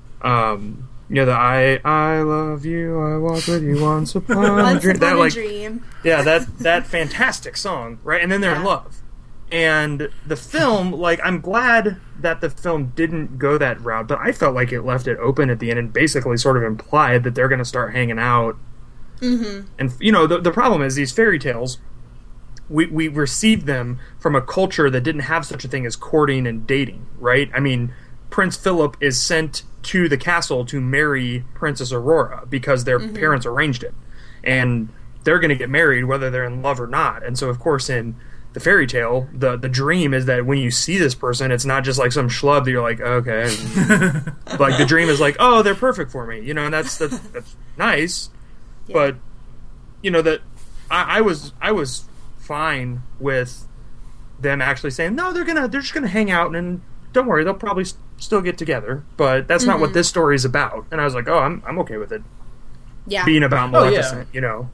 um, you know, the "I I love you, I walk with you once upon a dream." That like, dream. yeah, that that fantastic song, right? And then they're yeah. in love. And the film, like, I'm glad that the film didn't go that route, but I felt like it left it open at the end and basically sort of implied that they're going to start hanging out. Mm-hmm. And, you know, the, the problem is these fairy tales, we, we received them from a culture that didn't have such a thing as courting and dating, right? I mean, Prince Philip is sent to the castle to marry Princess Aurora because their mm-hmm. parents arranged it. And they're going to get married whether they're in love or not. And so, of course, in... the fairy tale, the the dream is that when you see this person, it's not just like some schlub that you're like, okay. Like, the dream is like, oh, they're perfect for me, you know, and that's that's, that's nice. Yeah. But, you know, that I, I was I was fine with them actually saying, no, they're gonna they're just gonna hang out and don't worry, they'll probably st- still get together. But that's mm-hmm. not what this story is about. And I was like, oh, I'm I'm okay with it. Yeah, being about Maleficent, oh, yeah. you know.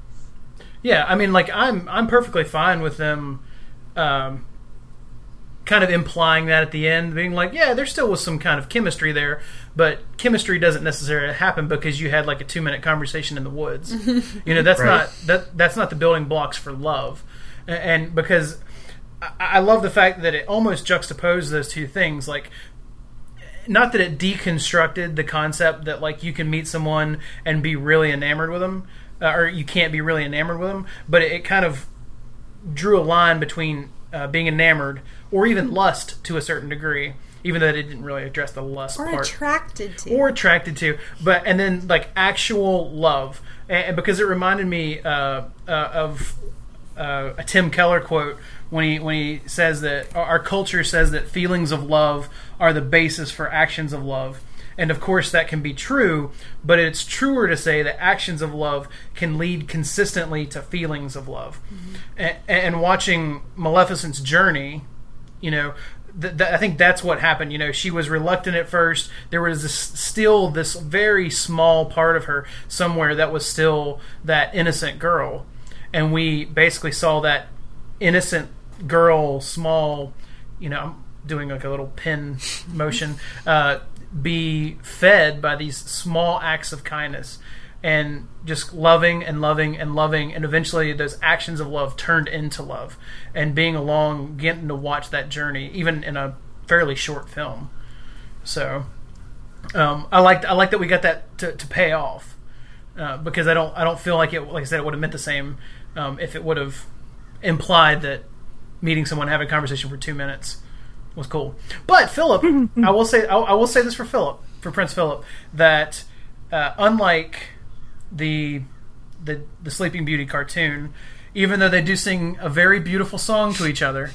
Yeah, I mean, like, I'm I'm perfectly fine with them um, kind of implying that at the end, being like, yeah, there still was some kind of chemistry there, but chemistry doesn't necessarily happen because you had, like, a two-minute conversation in the woods. You know, that's right. not that that's not the building blocks for love. And, and because I, I love the fact that it almost juxtaposed those two things, like, not that it deconstructed the concept that, like, you can meet someone and be really enamored with them, Uh, or you can't be really enamored with them, but it, it kind of drew a line between uh, being enamored or even lust to a certain degree, even though it didn't really address the lust or part. Or attracted to. Or attracted to. But and then, like, actual love. And, and because it reminded me uh, uh, of uh, a Tim Keller quote when he when he says that our culture says that feelings of love are the basis for actions of love. And of course that can be true, but it's truer to say that actions of love can lead consistently to feelings of love. Mm-hmm. And, and watching Maleficent's journey, you know, th- th- I think that's what happened. You know, she was reluctant at first. There was this, still this very small part of her somewhere that was still that innocent girl. And we basically saw that innocent girl, small, you know, I'm doing like a little pin motion, uh, be fed by these small acts of kindness and just loving and loving and loving, and eventually those actions of love turned into love, and being along, getting to watch that journey even in a fairly short film. So um, I like I like that we got that to, to pay off, uh, because I don't I don't feel like it like I said it would have meant the same um, if it would have implied that meeting someone, having a conversation for two minutes was cool. But Philip, I will say, I, I will say this for Philip, for Prince Philip, that uh, unlike the, the the Sleeping Beauty cartoon, even though they do sing a very beautiful song to each other,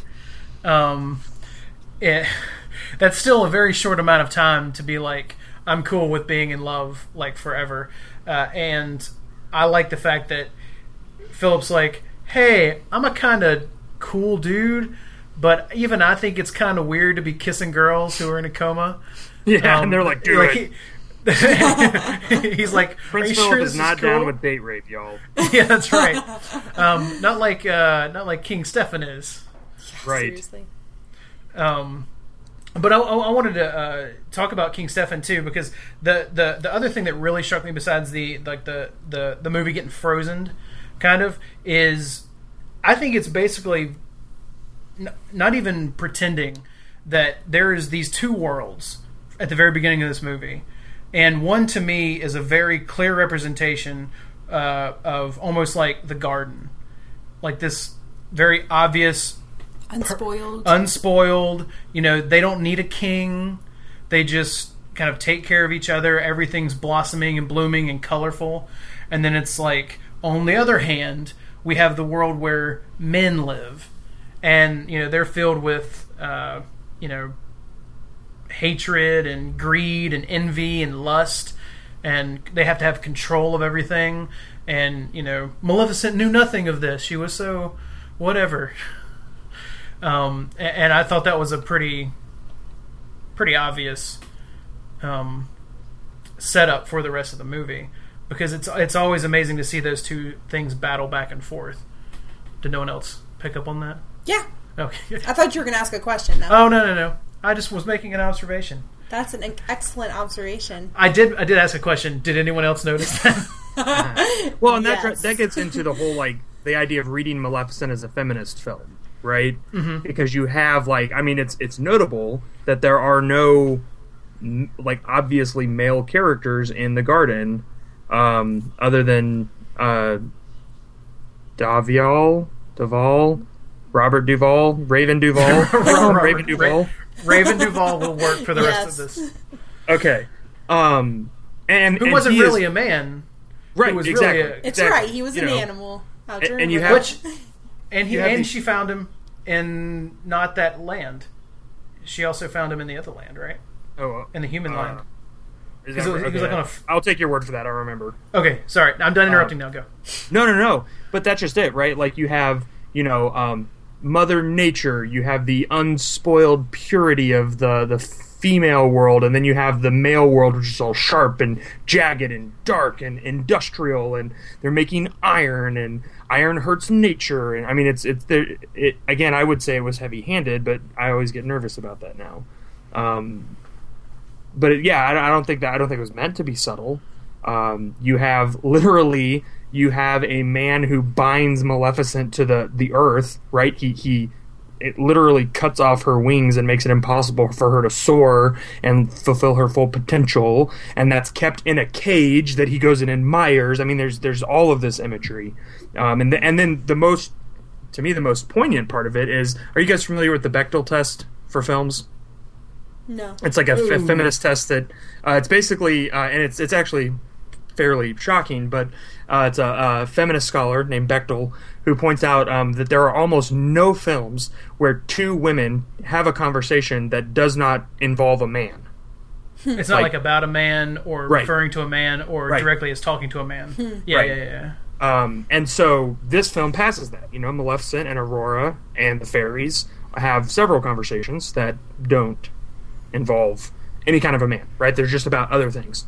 um, it, that's still a very short amount of time to be like, I'm cool with being in love like forever. Uh, and I like the fact that Philip's like, hey, I'm a kind of cool dude, but even I think it's kind of weird to be kissing girls who are in a coma. Yeah, um, and they're like, do like it. He, he's like, Prince are you Philip sure is this not is cool? down with date rape, y'all. Yeah, that's right. Um, not like uh, not like King Stefan is. Yeah, right. Seriously. Um, but I, I wanted to uh, talk about King Stefan too, because the, the, the other thing that really struck me, besides the like the, the, the movie getting frozen, kind of, is I think it's basically n- not even pretending that there is these two worlds at the very beginning of this movie. And one, to me, is a very clear representation uh, of almost like the garden. Like this very obvious... Unspoiled. Per- unspoiled. You know, they don't need a king. They just kind of take care of each other. Everything's blossoming and blooming and colorful. And then it's like, on the other hand, we have the world where men live. And, you know, they're filled with, uh, you know, hatred and greed and envy and lust. And they have to have control of everything. And, you know, Maleficent knew nothing of this. She was so whatever. Um, and, and I thought that was a pretty, pretty obvious um, setup for the rest of the movie, because it's it's always amazing to see those two things battle back and forth. Did no one else pick up on that? Yeah. Okay. I thought you were going to ask a question, though. Oh no no no! I just was making an observation. That's an excellent observation. I did I did ask a question. Did anyone else notice that? Well, and that Yes. that gets into the whole like the idea of reading Maleficent as a feminist film, right? Mm-hmm. Because you have like I mean it's it's notable that there are no m- like obviously male characters in the garden, um, other than uh, Davial, Duval, Robert Duvall, Raven Duvall, Robert- Raven Duvall. Ra- Raven Duvall will work for the Yes. rest of this. Okay, um, and Who and wasn't he is- really a man. right? who was exactly. really a- It's exactly. right. He was You an know. animal. I'll have to And- and you remember have- that. Which, and he You have and the- she found him in not that land. She also found him in the other land, right? Oh, In the human uh, land. is 'Cause that it was- right? it was Okay. like on a f- I'll take your word for that. I remember. Okay, sorry, I'm done interrupting now. Go. No, no, no. But that's just it, right? Like you have, you know, um, Mother Nature. You have the unspoiled purity of the the female world, and then you have the male world, which is all sharp and jagged and dark and industrial, and they're making iron, and iron hurts nature. And I mean, it's it's there. It again, I would say it was heavy-handed, but I always get nervous about that now. Um, but it, yeah, I, I don't think that I don't think it was meant to be subtle. Um, you have literally you have a man who binds Maleficent to the, the earth, right? He he it literally cuts off her wings and makes it impossible for her to soar and fulfill her full potential, and that's kept in a cage that he goes and admires. I mean, there's there's all of this imagery, um, and the, and then the most to me the most poignant part of it is: are you guys familiar with the Bechdel test for films? No. It's like a, f- a Ooh. feminist test that uh, it's basically, uh, and it's it's actually fairly shocking, but uh, it's a, a feminist scholar named Bechdel who points out um, that there are almost no films where two women have a conversation that does not involve a man. It's not like, Like- about a man or Right. referring to a man or Right. directly as talking to a man. Yeah, Right. yeah, yeah, yeah. Um, and so this film passes that. You know, Maleficent and Aurora and the fairies have several conversations that don't involve any kind of a man, right? They're just about other things.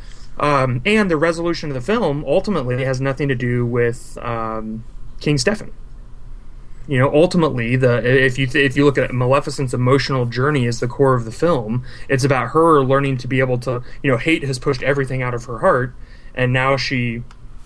Um, and the resolution of the film ultimately has nothing to do with um, King Stefan. You know, ultimately, the if you if you look at Maleficent's emotional journey as the core of the film, it's about her learning to be able to, you know, hate has pushed everything out of her heart, and now she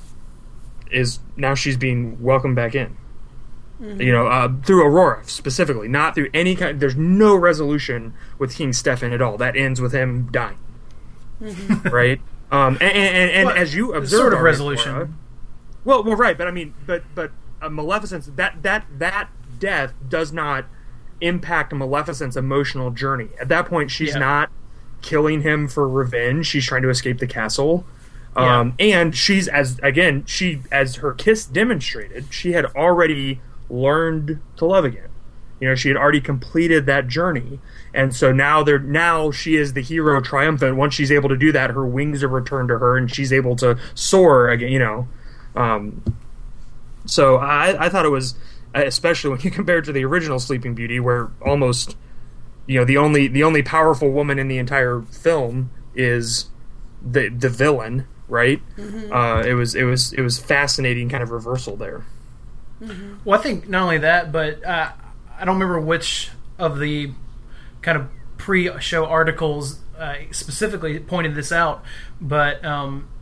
is now she's being welcomed back in. You know, uh, through Aurora specifically, not through any kind. There's no resolution with King Stefan at all. That ends with him dying, right? Um, and and, and Well, as you observe, sort of already, resolution. Laura- well, well, right, but I mean, but but uh, Maleficent's that that that death does not impact Maleficent's emotional journey. At that point, she's Yeah. not killing him for revenge. She's trying to escape the castle. Um, and she's as again she as her kiss demonstrated, she had already learned to love again. You know, she had already completed that journey, and so now they're now she is the hero triumphant. Once she's able to do that, her wings are returned to her, and she's able to soar again. You know, um, so I, I thought it was, especially when you compare it to the original Sleeping Beauty, where almost, you know, the only the only powerful woman in the entire film is the the villain, right? Mm-hmm. Uh, it was it was it was fascinating kind of reversal there. Well, I think not only that, but uh, I don't remember which of the kind of pre-show articles uh, specifically pointed this out, but um,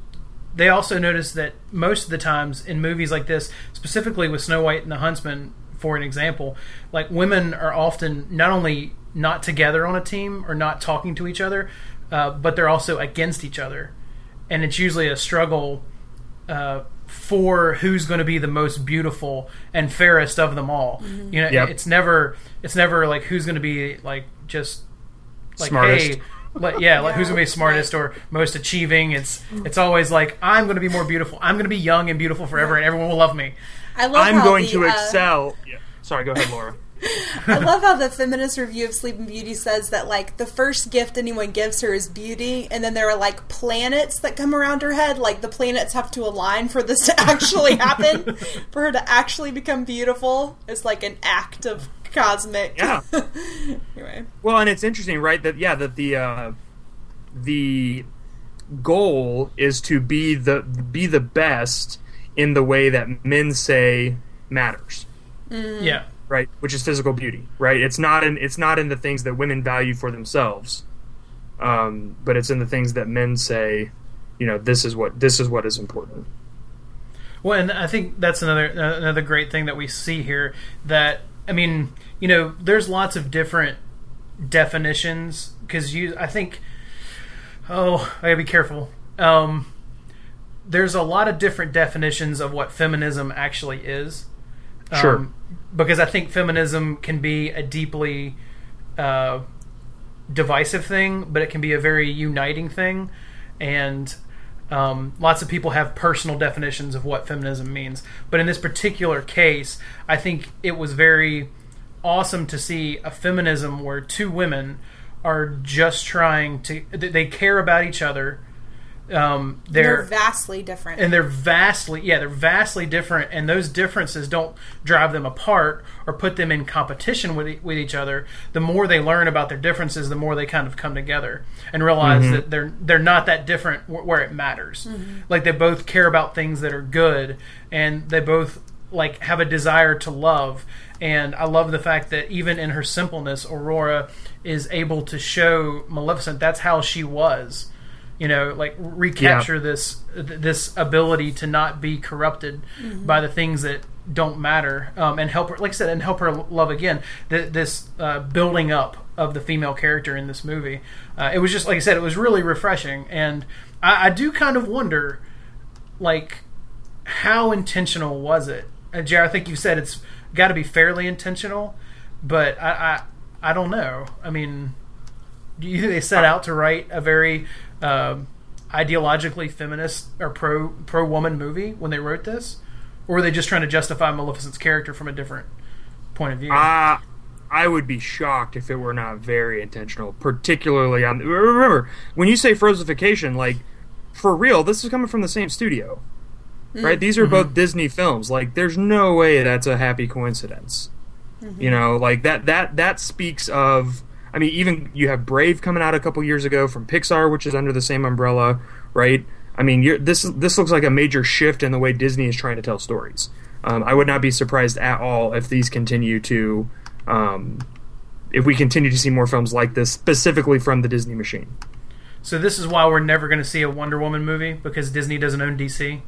they also notice that most of the times in movies like this, specifically with Snow White and the Huntsman, for an example, like women are often not only not together on a team or not talking to each other, uh, but they're also against each other, and it's usually a struggle uh, for who's going to be the most beautiful and fairest of them all. Mm-hmm. You know, yep. it's never it's never like who's going to be like just like smartest. hey. Like, yeah, like who's gonna be smartest or most achieving? It's it's always like I'm gonna be more beautiful. I'm gonna be young and beautiful forever, and everyone will love me. I love I'm how going the, to uh, excel. Yeah. Sorry, go ahead, Laura. I love how the feminist review of Sleeping Beauty says that like the first gift anyone gives her is beauty, and then there are like planets that come around her head. Like the planets have to align for this to actually happen, for her to actually become beautiful. It's like an act of cosmic. Yeah. Anyway. Well, and it's interesting, right? That yeah, that the uh, the goal is to be the be the best in the way that men say matters. Mm. Yeah. Right, which is physical beauty. Right, it's not in it's not in the things that women value for themselves, um, but it's in the things that men say. You know, this is what this is what is important. Well, and I think that's another another great thing that we see here. That I mean, you know, there's lots of different definitions because you. I think. Oh, I gotta be careful. Um, there's a lot of different definitions of what feminism actually is. Um, sure. Because I think feminism can be a deeply uh, divisive thing, but it can be a very uniting thing. And um, lots of people have personal definitions of what feminism means. But in this particular case, I think it was very awesome to see a feminism where two women are just trying to... They care about each other. Um, they're, they're vastly different, and they're vastly, yeah, they're vastly different, and those differences don't drive them apart or put them in competition with e- with each other. The more they learn about their differences, the more they kind of come together and realize mm-hmm. that they're they're not that different w- where it matters. Mm-hmm. Like they both care about things that are good, and they both like have a desire to love. And I love the fact that even in her simpleness, Aurora is able to show Maleficent that's how she was. You know, like recapture yeah. this this ability to not be corrupted mm-hmm. by the things that don't matter, um, and help her, like I said, and help her love again. The, this uh, building up of the female character in this movie, uh, it was just like I said, it was really refreshing, and I, I do kind of wonder, like, how intentional was it? Uh, Jared, I think you said it's got to be fairly intentional, but I, I I don't know. I mean, do you think they set out to write a very Uh, ideologically feminist or pro pro woman movie when they wrote this, or were they just trying to justify Maleficent's character from a different point of view? Uh, I would be shocked if it were not very intentional, particularly on. Remember, when you say Frozenification, like for real, this is coming from the same studio, mm. right? These are mm-hmm. both Disney films. Like, there's no way that's a happy coincidence. Mm-hmm. You know, like that that that speaks of. I mean, even you have Brave coming out a couple years ago from Pixar, which is under the same umbrella, right? I mean, you're, this this looks like a major shift in the way Disney is trying to tell stories. Um, I would not be surprised at all if these continue to, um, if we continue to see more films like this, specifically from the Disney machine. So this is why we're never going to see a Wonder Woman movie, because Disney doesn't own D C?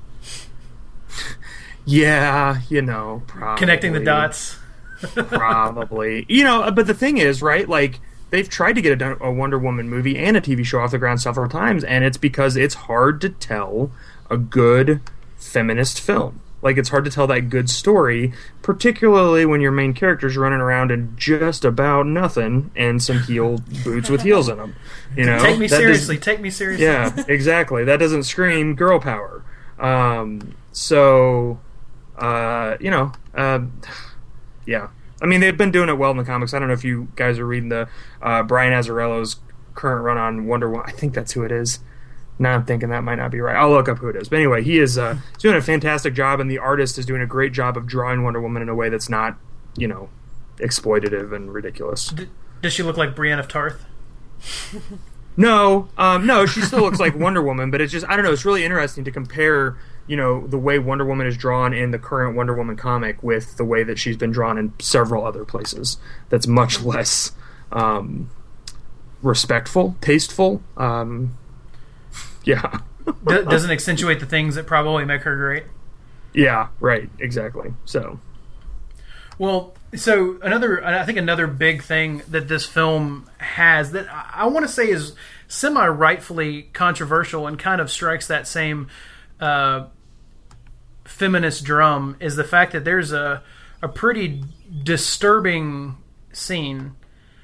Yeah, you know, probably. Connecting the dots. Probably. You know, but the thing is, right, like, they've tried to get a, a Wonder Woman movie and a T V show off the ground several times, and it's because it's hard to tell a good feminist film. Like, it's hard to tell that good story, particularly when your main character's running around in just about nothing and some heel boots with heels in them. You know, take me that seriously. Take me seriously. Yeah, exactly. That doesn't scream girl power. Um, so, uh, you know, uh, yeah. I mean, they've been doing it well in the comics. I don't know if you guys are reading the uh, Brian Azzarello's current run on Wonder Woman. I think that's who it is. Now I'm thinking that might not be right. I'll look up who it is. But anyway, he is uh, doing a fantastic job, and the artist is doing a great job of drawing Wonder Woman in a way that's not, you know, exploitative and ridiculous. D- does she look like Brienne of Tarth? No, um, no, she still looks like Wonder Woman, but it's just, I don't know, it's really interesting to compare, you know, the way Wonder Woman is drawn in the current Wonder Woman comic with the way that she's been drawn in several other places. That's much less um, respectful, tasteful. Um, yeah. D- doesn't accentuate the things that probably make her great. Yeah, right, exactly. So, well, so another, I think another big thing that this film has that I want to say is semi-rightfully controversial and kind of strikes that same uh, feminist drum is the fact that there's a a pretty disturbing scene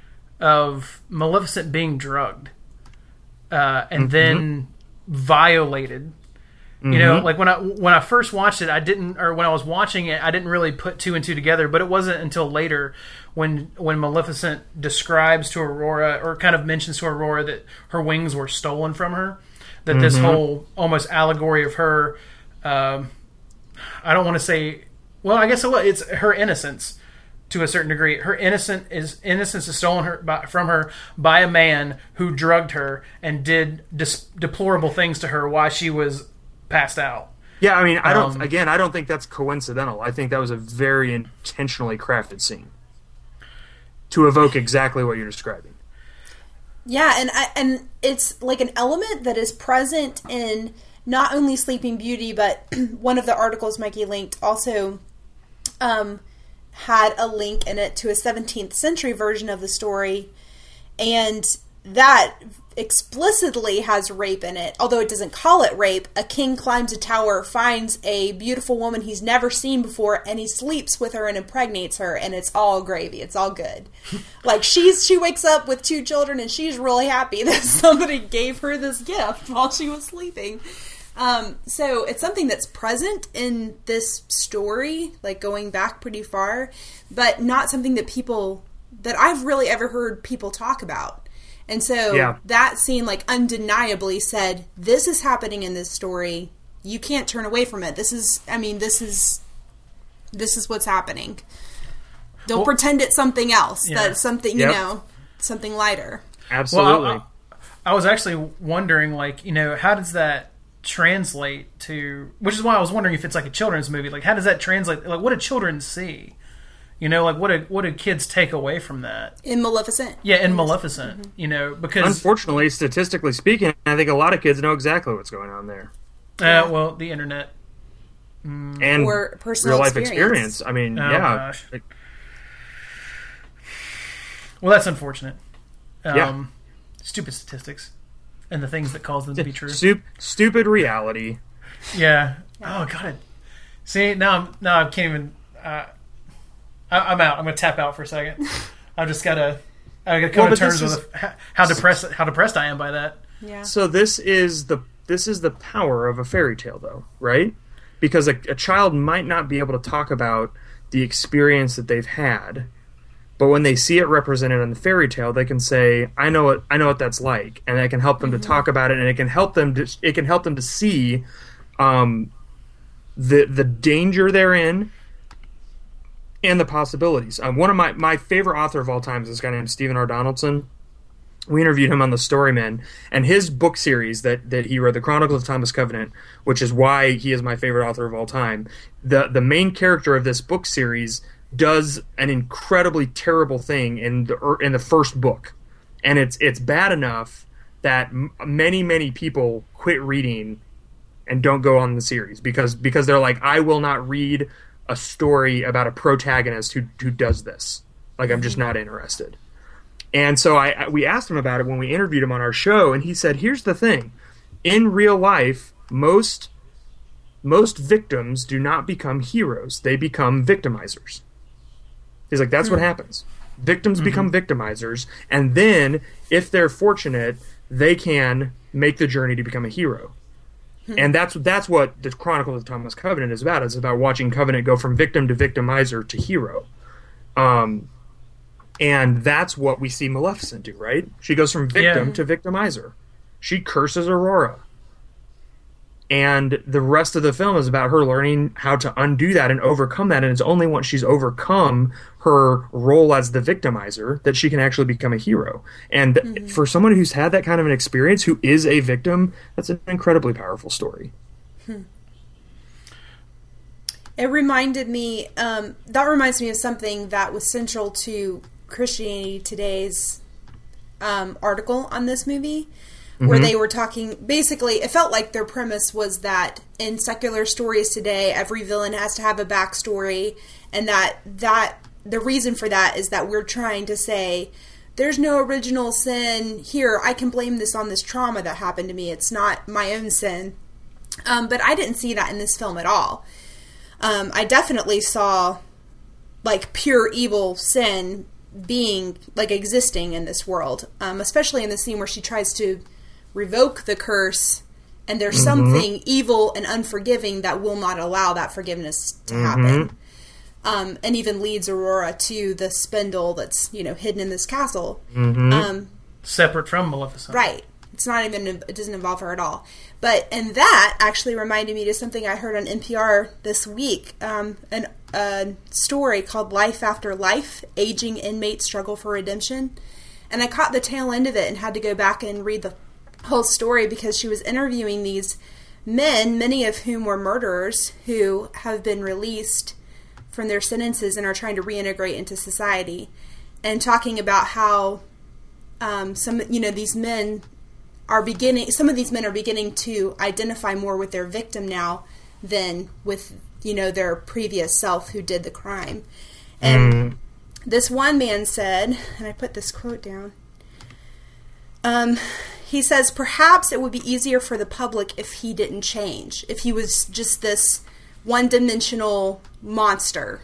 of Maleficent being drugged uh, and mm-hmm. then violated. You know, mm-hmm. like when I when I first watched it, I didn't, or when I was watching it, I didn't really put two and two together. But it wasn't until later when when Maleficent describes to Aurora, or kind of mentions to Aurora that her wings were stolen from her, that mm-hmm. this whole almost allegory of her, um, I don't want to say, well, I guess it's her innocence to a certain degree. Her innocent is innocence is stolen her by, from her by a man who drugged her and did dis- deplorable things to her while she was passed out. Yeah, I mean, I don't. Um, again, I don't think that's coincidental. I think that was a very intentionally crafted scene to evoke exactly what you're describing. Yeah, and I, and it's like an element that is present in not only Sleeping Beauty, but one of the articles Mikey linked also um, had a link in it to a seventeenth century version of the story, and that explicitly has rape in it, although it doesn't call it rape. A king climbs a tower, finds a beautiful woman he's never seen before, and he sleeps with her and impregnates her, and it's all gravy. It's all good. Like, she's she wakes up with two children, and she's really happy that somebody gave her this gift while she was sleeping. Um, so it's something that's present in this story, like going back pretty far, but not something that people, that I've really ever heard people talk about. And so yeah. that scene, like, undeniably said, this is happening in this story. You can't turn away from it. This is, I mean, this is, this is what's happening. Don't well, pretend it's something else. Yeah. That's something, you yep. know, something lighter. Absolutely. Well, I, I was actually wondering, like, you know, how does that translate to, which is why I was wondering if it's like a children's movie. Like, how does that translate? Like, what do children see? You know, like, what do, what do kids take away from that? In Maleficent? Yeah, in Maleficent. Mm-hmm. You know, because... Unfortunately, statistically speaking, I think a lot of kids know exactly what's going on there. Uh, yeah. Well, the internet. Mm. And or personal real-life experience. experience. I mean, oh, yeah. Gosh. Like, well, that's unfortunate. Um, yeah. Stupid statistics. And the things that cause them to be true. Stup- stupid reality. Yeah. Oh, God. See, now, I'm, now I can't even... Uh, I'm out. I'm going to tap out for a second. I've just got to. I got to come well, to terms with is, how depressed how depressed I am by that. Yeah. So this is the this is the power of a fairy tale, though, right? Because a, a child might not be able to talk about the experience that they've had, but when they see it represented in the fairy tale, they can say, "I know what I know what that's like," and it can help them mm-hmm. to talk about it, and it can help them to it can help them to see um, the the danger therein. And the possibilities. Um, one of my, my favorite author of all time is this guy named Stephen R. Donaldson. We interviewed him on The Storymen, and his book series that, that he wrote, The Chronicles of Thomas Covenant, which is why he is my favorite author of all time. The the main character of this book series does an incredibly terrible thing in the in the first book, and it's it's bad enough that m- many many people quit reading and don't go on the series because because they're like, I will not read a story about a protagonist who who does this. Like, I'm just not interested. And so I, I we asked him about it when we interviewed him on our show, and he said, here's the thing. In real life, most most victims do not become heroes. They become victimizers. He's like, that's mm-hmm. what happens. Victims mm-hmm. become victimizers, and then, if they're fortunate, they can make the journey to become a hero. And that's that's what the Chronicles of Thomas Covenant is about. It's about watching Covenant go from victim to victimizer to hero. Um, and that's what we see Maleficent do, right? She goes from victim yeah. to victimizer. She curses Aurora. And the rest of the film is about her learning how to undo that and overcome that. And it's only once she's overcome her role as the victimizer that she can actually become a hero. And mm-hmm. for someone who's had that kind of an experience, who is a victim, that's an incredibly powerful story. Hmm. It reminded me, um, that reminds me of something that was central to Christianity Today's um, article on this movie, where Mhm. they were talking, basically, it felt like their premise was that in secular stories today, every villain has to have a backstory, and that, that the reason for that is that we're trying to say, there's no original sin here, I can blame this on this trauma that happened to me, it's not my own sin. Um, but I didn't see that in this film at all. Um, I definitely saw, like, pure evil sin being, like, existing in this world, um, especially in the scene where she tries to revoke the curse, and there's mm-hmm. something evil and unforgiving that will not allow that forgiveness to mm-hmm. happen. Um, and even leads Aurora to the spindle that's, you know, hidden in this castle. Mm-hmm. Um, Separate from Maleficent. Right. It's not even, it doesn't involve her at all. But, and that actually reminded me to something I heard on N P R this week, um, an, a story called Life After Life, Aging Inmates Struggle for Redemption. And I caught the tail end of it and had to go back and read the whole story because she was interviewing these men, many of whom were murderers, who have been released from their sentences and are trying to reintegrate into society, and talking about how um, some, you know, these men are beginning, some of these men are beginning to identify more with their victim now than with, you know, their previous self who did the crime. And mm. this one man said, and I put this quote down, um, he says, perhaps it would be easier for the public if he didn't change, if he was just this one-dimensional monster,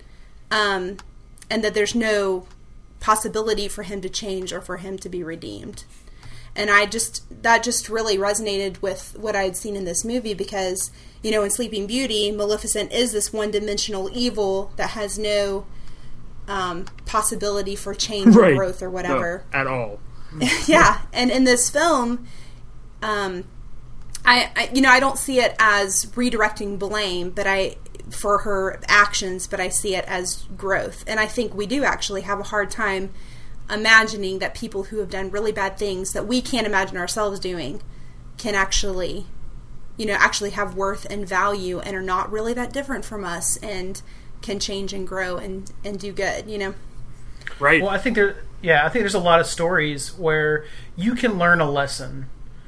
um, and that there's no possibility for him to change or for him to be redeemed. And I just, that just really resonated with what I had seen in this movie because, you know, in Sleeping Beauty, Maleficent is this one-dimensional evil that has no um, possibility for change right. or growth or whatever. No, at all. Yeah, and in this film, um, I, I, you know, I don't see it as redirecting blame, but I, for her actions, but I see it as growth. And I think we do actually have a hard time imagining that people who have done really bad things that we can't imagine ourselves doing can actually, you know, actually have worth and value and are not really that different from us and can change and grow and, and do good, you know? Right. Well, I think there, yeah, I think there's a lot of stories where you can learn a lesson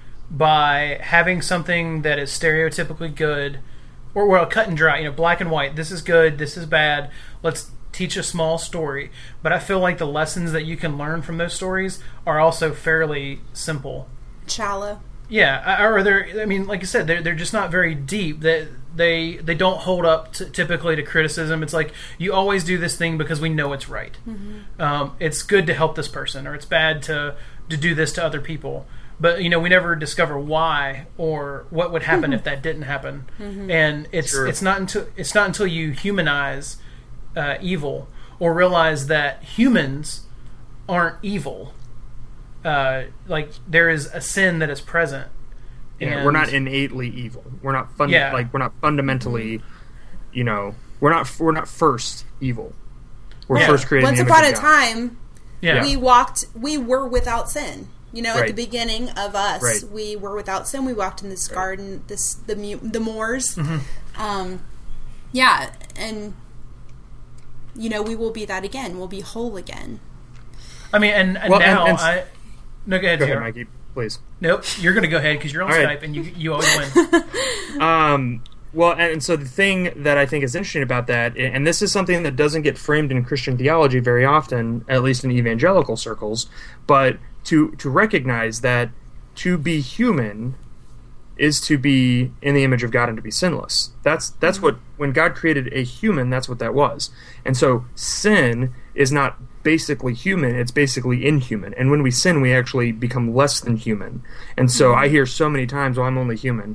by having something that is stereotypically good, or well, cut and dry, you know, black and white. This is good, this is bad. Let's teach a small story. But I feel like the lessons that you can learn from those stories are also fairly simple. Shallow. Yeah, or they're, I mean, like I said, they're, they're just not very deep. They, they, they don't hold up to, typically to criticism. It's like, you always do this thing because we know it's right. Mm-hmm. Um, it's good to help this person, or it's bad to, to do this to other people. But, you know, we never discover why or what would happen if that didn't happen. Mm-hmm. And it's sure. it's not until it's not until you humanize uh, evil or realize that humans aren't evil. Uh, like, there is a sin that is present. Yeah, and we're not innately evil. We're not fun- yeah. like we're not fundamentally, you know, we're not we're not first evil. We're yeah. first created. Once in the upon image a of God. time, yeah. we walked. We were without sin. You know, right. at the beginning of us, right. we were without sin. We walked in this right. garden, this the the moors. Mm-hmm. Um, yeah, and you know, we will be that again. We'll be whole again. I mean, and, and well, now and, and, I no go ahead, go ahead, Sarah. Mikey, please. Nope, you're going to go ahead because you're on All Skype right. and you you always win. um. Well, and, and so the thing that I think is interesting about that, and this is something that doesn't get framed in Christian theology very often, at least in evangelical circles, but to to recognize that to be human is to be in the image of God and to be sinless. That's that's mm-hmm. what, when God created a human, that's what that was. And so sin is not basically human, it's basically inhuman. And when we sin, we actually become less than human. And so mm-hmm. I hear so many times, well, I'm only human.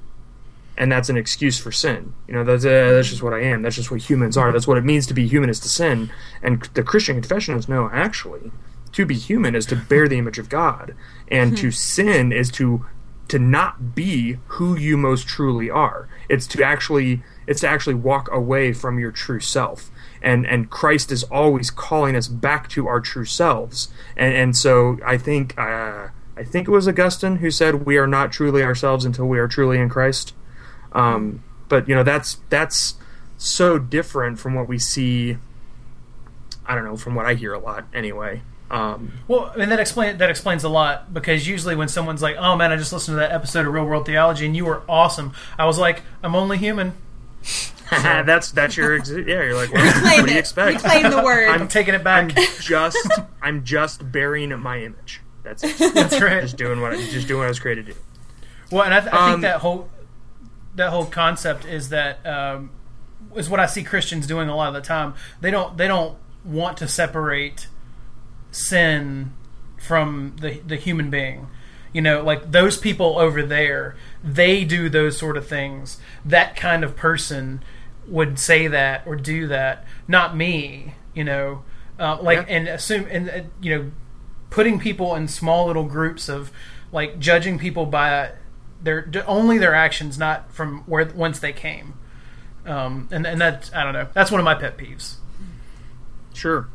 And that's an excuse for sin. You know, that's, uh, that's just what I am. That's just what humans are. That's what it means to be human, is to sin. And the Christian confession is, no, actually, to be human is to bear the image of God. And mm-hmm. to sin is to to not be who you most truly are. It's to actually it's to actually walk away from your true self. And and Christ is always calling us back to our true selves. And and so I think uh, I think it was Augustine who said, we are not truly ourselves until we are truly in Christ. Um, but, you know, that's that's so different from what we see, I don't know, from what I hear a lot anyway, Um, well, I mean that explain that explains a lot, because usually when someone's like, "Oh man, I just listened to that episode of Real World Theology and you were awesome," I was like, "I'm only human." So. that's that's your ex- yeah. You're like, well, Reclaim what do you it. expect? Reclaim the word. I'm taking it back. I'm just I'm just burying my image. That's it. That's right. Just doing what I, just doing what I was created to do. Well, and I, th- I think Um, that whole that whole concept is that um, is what I see Christians doing a lot of the time. They don't they don't want to separate sin from the the human being. You know, like those people over there, they do those sort of things. That kind of person would say that or do that, not me. You know, uh, like Yeah. and assume and uh, you know, putting people in small little groups of like judging people by their only their actions, not from where whence they came. Um, and and that I don't know. That's one of my pet peeves. Sure.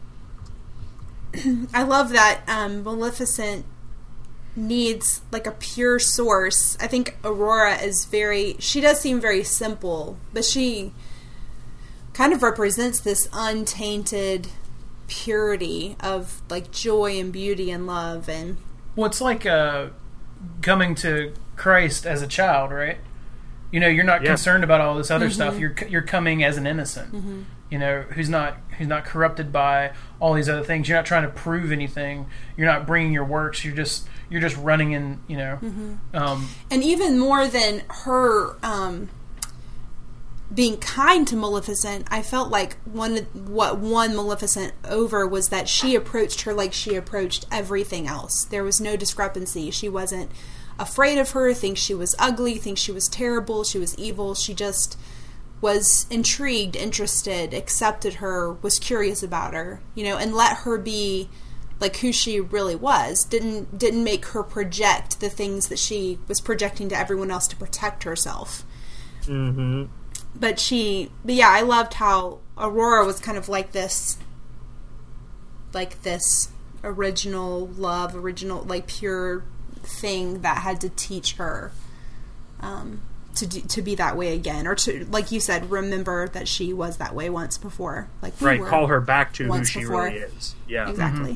I love that um, Maleficent needs like a pure source. I think Aurora is very, she does seem very simple, but she kind of represents this untainted purity of like joy and beauty and love. And Well, it's like uh, coming to Christ as a child, right? You know, you're not Yeah. concerned about all this other Mm-hmm. stuff. You're you're coming as an innocent. Mm-hmm. You know, who's not who's not corrupted by all these other things. You're not trying to prove anything. You're not bringing your works. You're just you're just running in. You know, Mm-hmm. um, and even more than her um, being kind to Maleficent, I felt like one what won Maleficent over was that she approached her like she approached everything else. There was no discrepancy. She wasn't afraid of her, thinks she was ugly, thinks she was terrible, she was evil. She just was intrigued, interested, accepted her, was curious about her, you know, and let her be like who she really was. Didn't didn't make her project the things that she was projecting to everyone else to protect herself. Mm-hmm. But she, but yeah, I loved how Aurora was kind of like this, like this original love, original, like pure thing that had to teach her um, to do, to be that way again, or to, like you said, remember that she was that way once before. Like we Right, were call her back to who once she before. really is. Yeah. Exactly.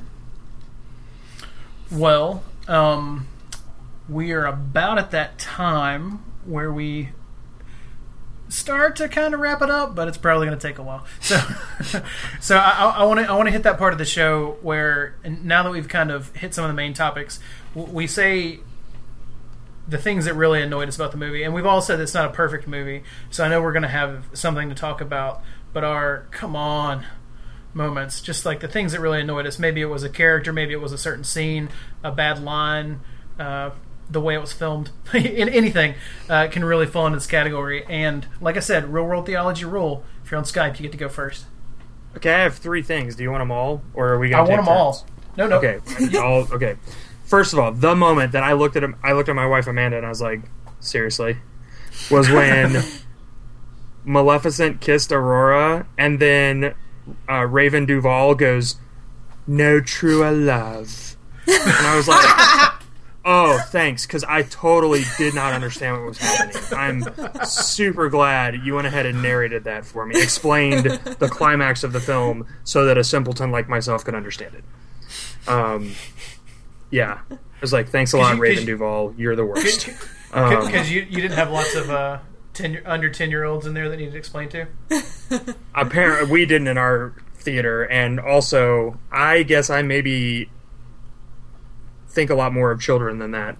well, um, we are about at that time where we start to kind of wrap it up, but it's probably going to take a while. So, so I want to I want to hit that part of the show where, and now that we've kind of hit some of the main topics, w- we say the things that really annoyed us about the movie, and we've all said it's not a perfect movie. So I know we're going to have something to talk about, but our come on moments, just like the things that really annoyed us. Maybe it was a character, maybe it was a certain scene, a bad line. Uh, the way it was filmed, in anything uh, can really fall into this category. And like I said, Real World Theology rule. If you're on Skype, you get to go first. Okay, I have three things. Do you want them all, or are we I going to want them all. No, no. Okay, all okay. First of all, the moment that I looked at him, I looked at my wife Amanda, and I was like, "Seriously," was when Maleficent kissed Aurora, and then uh, Raven Duval goes, "No true love," and I was like. Oh, thanks, because I totally did not understand what was happening. I'm super glad you went ahead and narrated that for me, explained the climax of the film so that a simpleton like myself could understand it. Um, yeah. I was like, thanks a lot, you- Raven you- Duval. You're the worst. Um, Because you, you didn't have lots of uh, ten, under ten-year-olds in there that needed explained to? apparently, we didn't in our theater, and also, I guess I maybe think a lot more of children than that.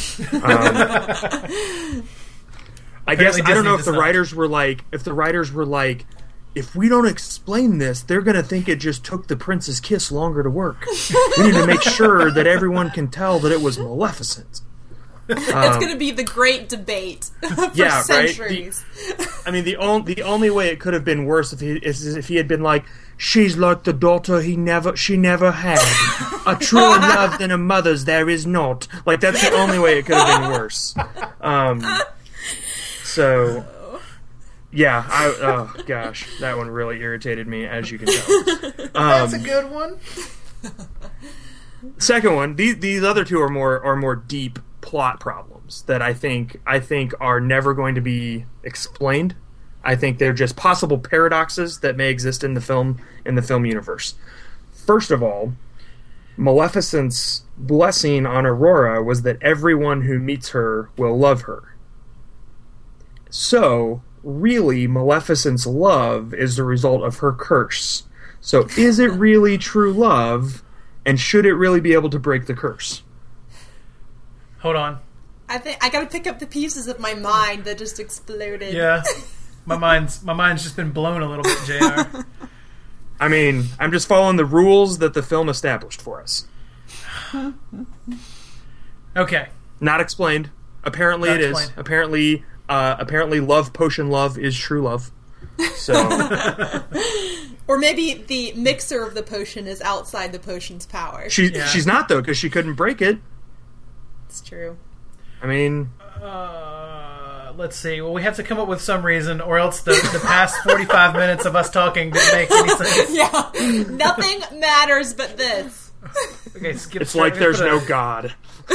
Um, I guess Apparently I don't know Disney if the does not. writers were like, if the writers were like, if we don't explain this, they're going to think it just took the prince's kiss longer to work. We need to make sure that everyone can tell that it was Maleficent. It's Um, going to be the great debate for yeah, right? centuries. I mean, the only the only way it could have been worse if he is if he had been like, she's like the daughter he never she never had. A truer love than a mother's there is not. Like, that's the only way it could have been worse. Um, so, yeah, I oh gosh, that one really irritated me, as you can tell. That's a Um, good one. second one, these these other two are more are more deep plot problems that I think I think are never going to be explained. I think they're just possible paradoxes that may exist in the film in the film universe. First of all, Maleficent's blessing on Aurora was that everyone who meets her will love her. So, really, Maleficent's love is the result of her curse. So, is it really true love, and should it really be able to break the curse? Hold on. I think I gotta pick up the pieces of my mind that just exploded. Yeah. My mind's my mind's just been blown a little bit, J R. I mean, I'm just following the rules that the film established for us. Okay. Not explained. Apparently Not it explained. is. Apparently, uh, apparently, love potion love is true love. So, Or maybe the mixer of the potion is outside the potion's power. she Yeah. she's not though because she couldn't break it. It's true. I mean, Uh, let's see. Well, we have to come up with some reason, or else the, the past forty-five minutes of us talking didn't make any sense. Yeah. Nothing matters but this. Okay, skip. it's straight like there's into no the- God.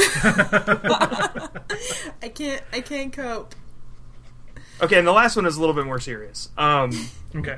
I can't I can't cope. Okay, and the last one is a little bit more serious. Um, Okay.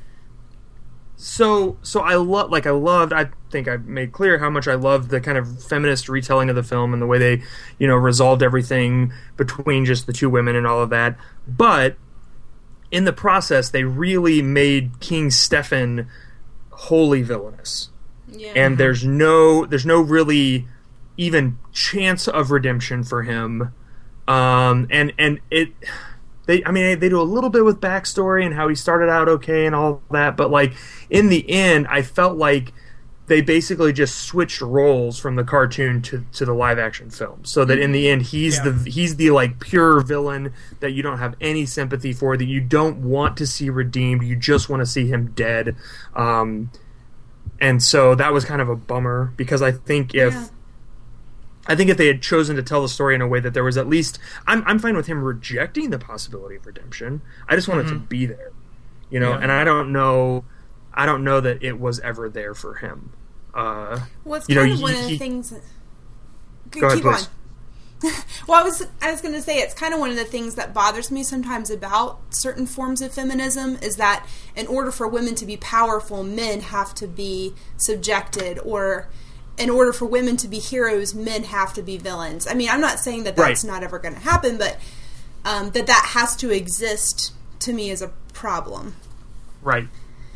so so I love like I loved. I think I made clear how much I loved the kind of feminist retelling of the film and the way they, you know, resolved everything between just the two women and all of that. But in the process, they really made King Stefan wholly villainous. Yeah. And there's no there's no really even chance of redemption for him. Um, and and it they I mean they do a little bit with backstory and how he started out okay and all that, but like in the end, I felt like they basically just switched roles from the cartoon to, to the live action film, so that in the end he's Yeah. the he's the like pure villain that you don't have any sympathy for, that you don't want to see redeemed, you just want to see him dead. Um, and so that was kind of a bummer because I think if Yeah. I think if they had chosen to tell the story in a way that there was at least I'm I'm fine with him rejecting the possibility of redemption. I just want it to be there, you know. Yeah. And I don't know, I don't know that it was ever there for him. Uh, Well, it's you know, kind of he- one of the he- things. That... G- Go ahead, keep on. please. Well, I was I was going to say it's kind of one of the things that bothers me sometimes about certain forms of feminism is that in order for women to be powerful, men have to be subjected, or in order for women to be heroes, men have to be villains. I mean, I'm not saying that that's Right. not ever going to happen, but um, that that has to exist to me is a problem. Right.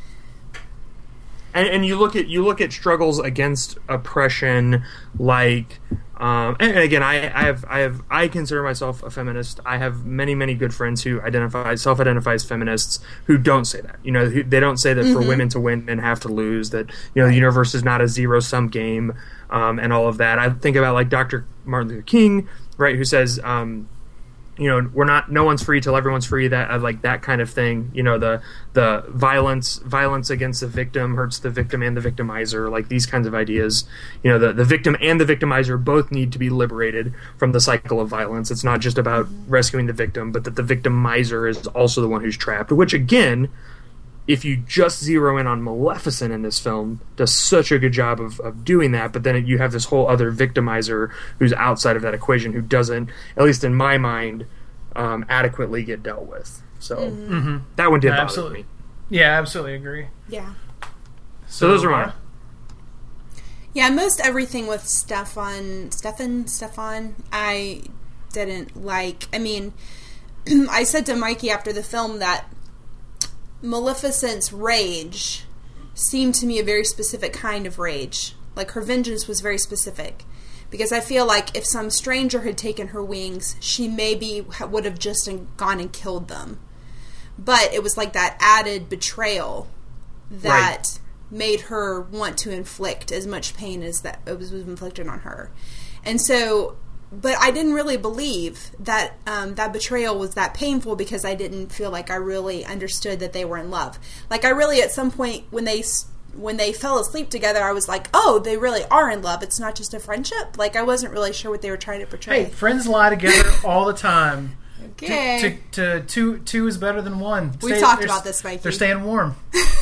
And, and you look at you look at struggles against oppression, like, um, and, and again, I, I have I have I consider myself a feminist. I have many many good friends who identify self-identify as feminists who don't say that. You know, who, they don't say that for women to win, men have to lose. That, you know, the universe is not a zero sum game, um, and all of that. I think about like Doctor Martin Luther King, right, who says, um, you know, we're not, no one's free till everyone's free, that, uh, like that kind of thing. You know, the, the violence, violence against the victim hurts the victim and the victimizer, like these kinds of ideas. You know, the, the victim and the victimizer both need to be liberated from the cycle of violence. It's not just about rescuing the victim, but that the victimizer is also the one who's trapped, which again, if you just zero in on Maleficent in this film, does such a good job of, of doing that, but then you have this whole other victimizer who's outside of that equation who doesn't, at least in my mind, um, adequately get dealt with. So Mm-hmm. that one did bother Absolutely. me. Yeah, absolutely agree. Yeah. So those are mine. Yeah, most everything with Stefan, Stefan, Stefan, I didn't like. I mean, I said to Mikey after the film that Maleficent's rage seemed to me a very specific kind of rage. Like, her vengeance was very specific. Because I feel like if some stranger had taken her wings, she maybe would have just gone and killed them. But it was like that added betrayal that Right. made her want to inflict as much pain as that was, was inflicted on her. And so, but I didn't really believe that um, that betrayal was that painful because I didn't feel like I really understood that they were in love. Like, I really, at some point, when they when they fell asleep together, I was like, oh, they really are in love. It's not just a friendship. Like, I wasn't really sure what they were trying to portray. Hey, friends lie together all the time. Okay. To, to, to two two is better than one. We've Stay- talked they're- about this, Mikey. They're staying warm.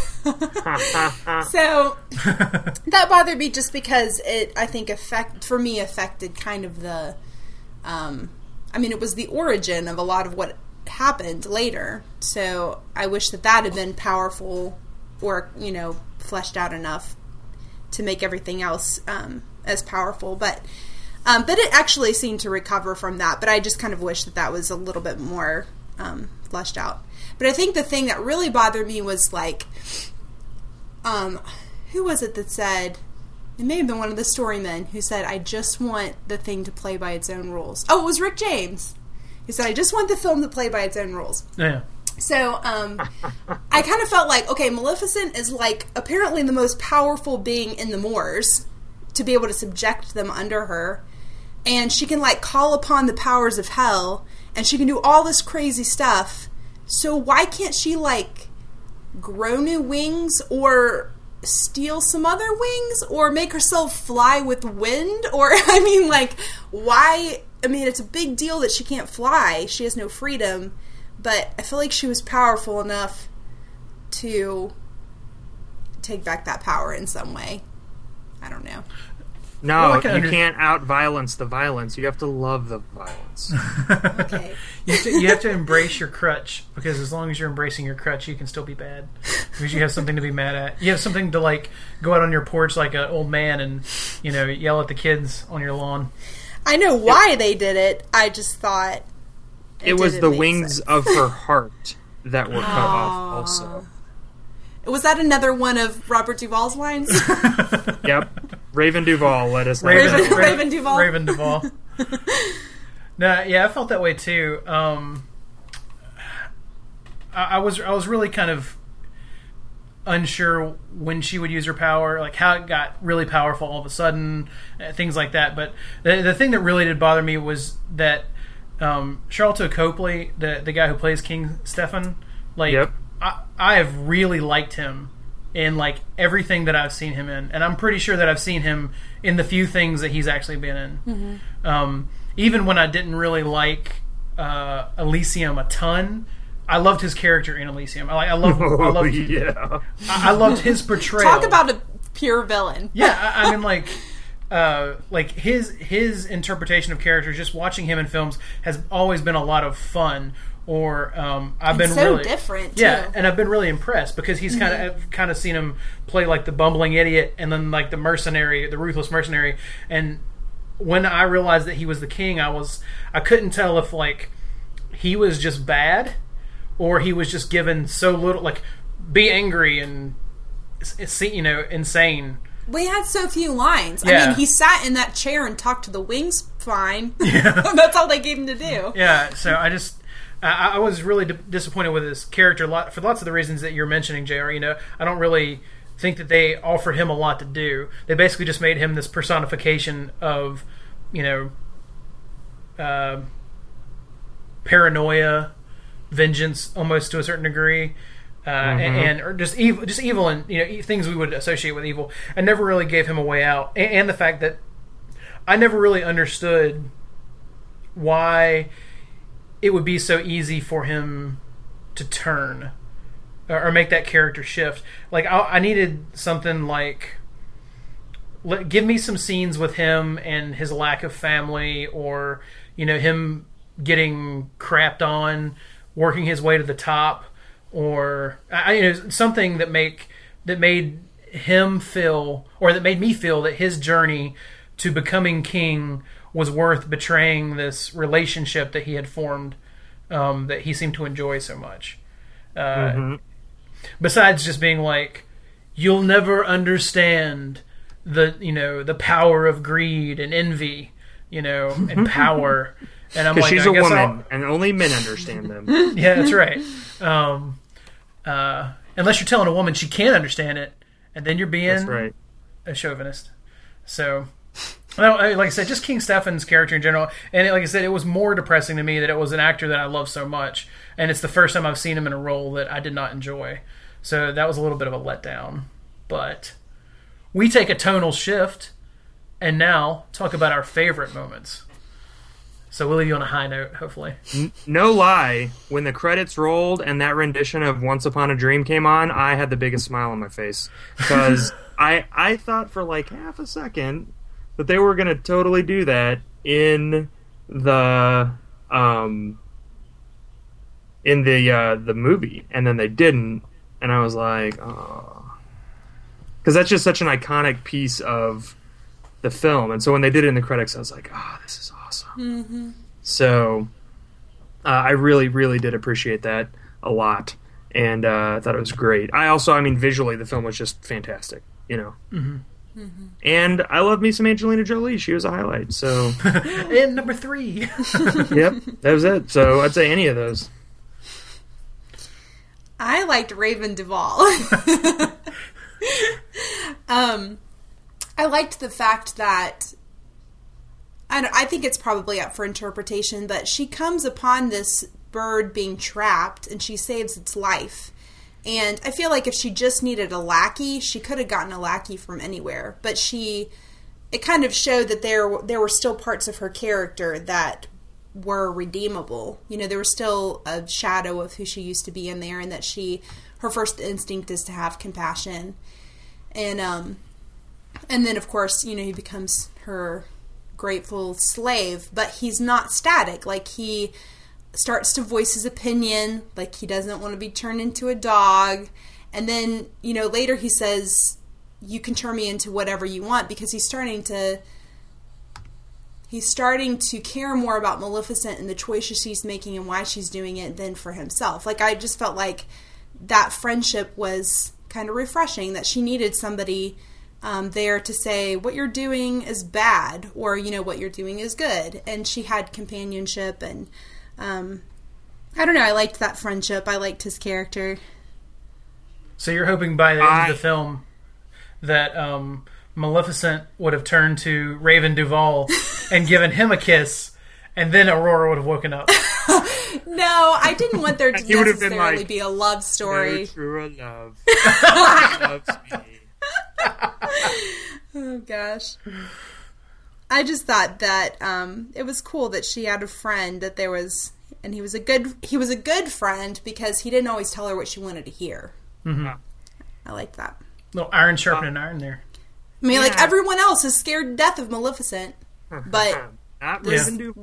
So that bothered me just because it, I think, affect for me affected kind of the. Um, I mean, it was the origin of a lot of what happened later. So I wish that that had been powerful, or you know, fleshed out enough to make everything else um, as powerful. But um, but it actually seemed to recover from that. But I just kind of wish that that was a little bit more um, fleshed out. But I think the thing that really bothered me was like, um, who was it that said? It may have been one of the storymen who said, "I just want the thing to play by its own rules." Oh, it was Rick James. He said, "I just want the film to play by its own rules." Yeah. So, um, I kind of felt like, okay, Maleficent is like apparently the most powerful being in the Moors to be able to subject them under her. And she can like call upon the powers of hell and she can do all this crazy stuff. So why can't she like grow new wings or steal some other wings or make herself fly with wind? Or, I mean, like, why? I mean, it's a big deal that she can't fly. She has no freedom. But I feel like she was powerful enough to take back that power in some way. I don't know. No, Well, I can you under- can't out-violence the violence. You have to love the violence. Okay. You have, to, you have to embrace your crutch, because as long as you're embracing your crutch, you can still be bad. Because you have something to be mad at. You have something to, like, go out on your porch like an old man and, you know, yell at the kids on your lawn. I know why they did it. I just thought... It, was didn't the make wings sense. of her heart that were cut off also. Was that another one of Robert Duvall's lines? Yep. Raven Duvall, let us know. Raven- Raven Duvall. Raven Duvall. No, yeah, I felt that way too. Um, I, I was I was really kind of unsure when she would use her power, like how it got really powerful all of a sudden, uh, things like that. But the the thing that really did bother me was that um, Charlton Copley, the the guy who plays King Stefan, like Yep. I I have really liked him in like everything that I've seen him in, and I'm pretty sure that I've seen him in the few things that he's actually been in. Mm-hmm. Um, even when I didn't really like uh, Elysium a ton, I loved his character in Elysium. I like, I love, Oh, I loved, yeah. I, I loved his portrayal. Talk about a pure villain. Yeah, I, I mean, like, uh, like his his interpretation of characters. Just watching him in films has always been a lot of fun. Or um, I've It's been so really different, yeah, too. and I've been really impressed because he's kind of I've kind of seen him play like the bumbling idiot and then like the mercenary, the ruthless mercenary. And when I realized that he was the king, I was I couldn't tell if like he was just bad or he was just given so little, like be angry and see you know insane. We had so few lines. I Yeah. mean, he sat in that chair and talked to the wings fine. Yeah. That's all they gave him to do. Yeah, so I just. I, I was really d- disappointed with his character lot, for lots of the reasons that you're mentioning, J R. You know, I don't really think that they offered him a lot to do. They basically just made him this personification of, you know, uh, paranoia, vengeance, almost to a certain degree, uh, Mm-hmm. and, and or just evil, just evil, and you know, e- things we would associate with evil. I never really gave him a way out, and, and the fact that I never really understood why it would be so easy for him to turn or, or make that character shift. Like I, I needed something like, let, give me some scenes with him and his lack of family, or you know him getting crapped on, working his way to the top, or I, you know something that make that made him feel, or that made me feel that his journey to becoming king was worth betraying this relationship that he had formed, um, that he seemed to enjoy so much. Uh, Mm-hmm. Besides just being like, you'll never understand the you know the power of greed and envy, you know, and power. And I'm Because like, she's I a guess woman, I'll- and only men understand them. yeah, that's right. Um, uh, unless you're telling a woman she can't understand it, and then you're being That's right. a chauvinist. So. Well, like I said, just King Stefan's character in general, and like I said, it was more depressing to me that it was an actor that I love so much, and it's the first time I've seen him in a role that I did not enjoy. So that was a little bit of a letdown. But we take a tonal shift, and now talk about our favorite moments. So we'll leave you on a high note, hopefully. No lie, when the credits rolled and that rendition of Once Upon a Dream came on, I had the biggest smile on my face. Because I, I thought for like half a second that they were going to totally do that in the um in the uh, the movie, and then they didn't, and I was like, oh, because that's just such an iconic piece of the film. And so when they did it in the credits, I was like, oh, this is awesome. Mm-hmm. So uh, I really, really did appreciate that a lot. And uh, I thought it was great. I also, I mean, visually, the film was just fantastic, you know. Mm-hmm. Mm-hmm. And I love me some Angelina Jolie. She was a highlight. So, and number three. Yep, that was it. So I'd say any of those. I liked Raven Duvall. um, I liked the fact that I don't, I think it's probably up for interpretation, but she comes upon this bird being trapped and she saves its life. And I feel like if she just needed a lackey, she could have gotten a lackey from anywhere. But she, it kind of showed that there there were still parts of her character that were redeemable. You know, there was still a shadow of who she used to be in there, and that she, her first instinct is to have compassion. And um, and then of course, you know, he becomes her grateful slave, but he's not static. Like, he starts to voice his opinion, like he doesn't want to be turned into a dog. And then, you know, later he says, you can turn me into whatever you want, because he's starting to he's starting to care more about Maleficent and the choices she's making and why she's doing it than for himself. Like, I just felt like that friendship was kind of refreshing, that she needed somebody um, there to say, what you're doing is bad, or, you know, what you're doing is good. And she had companionship, and um, I don't know, I liked that friendship. I liked his character. So you're hoping by the end I... of the film that um, Maleficent would have turned to Raven Duvall and given him a kiss, and then Aurora would have woken up. No, I didn't want there to He would have been necessarily like, be a love story. No true love loves me. Oh gosh. I just thought that um, it was cool that she had a friend, that there was, and he was a good he was a good friend, because he didn't always tell her what she wanted to hear. Mm-hmm. I like that. Little iron sharpening uh, iron there. I mean, yeah. like, everyone else is scared to death of Maleficent, but not this... Raven Duvall.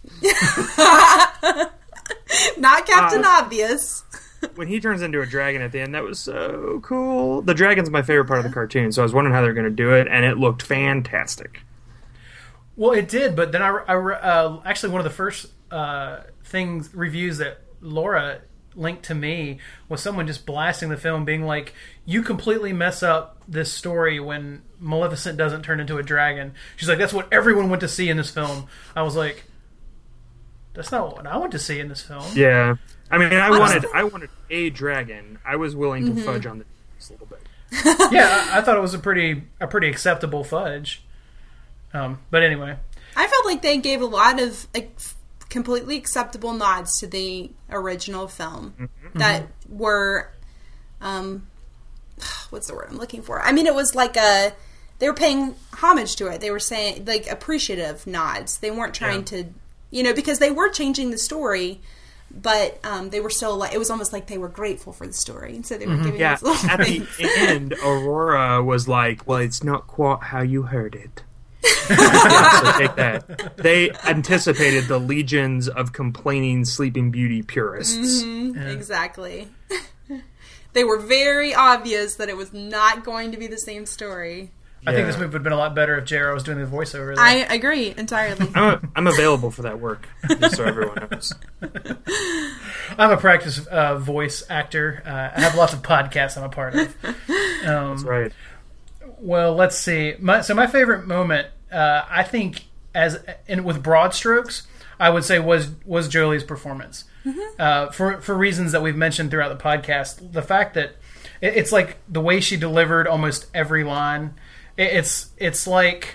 Not Captain uh, Obvious. When he turns into a dragon at the end, that was so cool. The dragon's my favorite part of the cartoon, so I was wondering how they're going to do it, and it looked fantastic. Well, it did, but then I, I uh, actually one of the first uh, things reviews that Laura linked to me was someone just blasting the film, being like, "You completely mess up this story when Maleficent doesn't turn into a dragon." She's like, "That's what everyone went to see in this film." I was like, "That's not what I went to see in this film." Yeah, I mean, I wanted I wanted a dragon. I was willing to mm-hmm. fudge on the a little bit. Yeah, I, I thought it was a pretty a pretty acceptable fudge. Um, but anyway, I felt like they gave a lot of like, completely acceptable nods to the original film mm-hmm. that were, um, what's the word I'm looking for? I mean, it was like a, they were paying homage to it. They were saying, like, appreciative nods. They weren't trying yeah. to, you know, because they were changing the story, but um, they were still like, it was almost like they were grateful for the story, and so they were mm-hmm. giving yeah. us little At things. the end, Aurora was like, "Well, it's not quite how you heard it." Yeah, so take that. They anticipated the legions of complaining Sleeping Beauty purists. Mm-hmm. Yeah. Exactly. They were very obvious that it was not going to be the same story. I Yeah. think this movie would have been a lot better if J R was doing the voiceover. Though. I agree entirely. I'm, a, I'm available for that work, just so everyone knows. I'm a practice uh, voice actor. Uh, I have lots of podcasts I'm a part of. Um, That's right. Well, let's see. My, so my favorite moment, uh, I think, as in with broad strokes, I would say was was Jolie's performance. Mm-hmm. Uh, for for reasons that we've mentioned throughout the podcast, the fact that it, it's like the way she delivered almost every line. It, it's it's like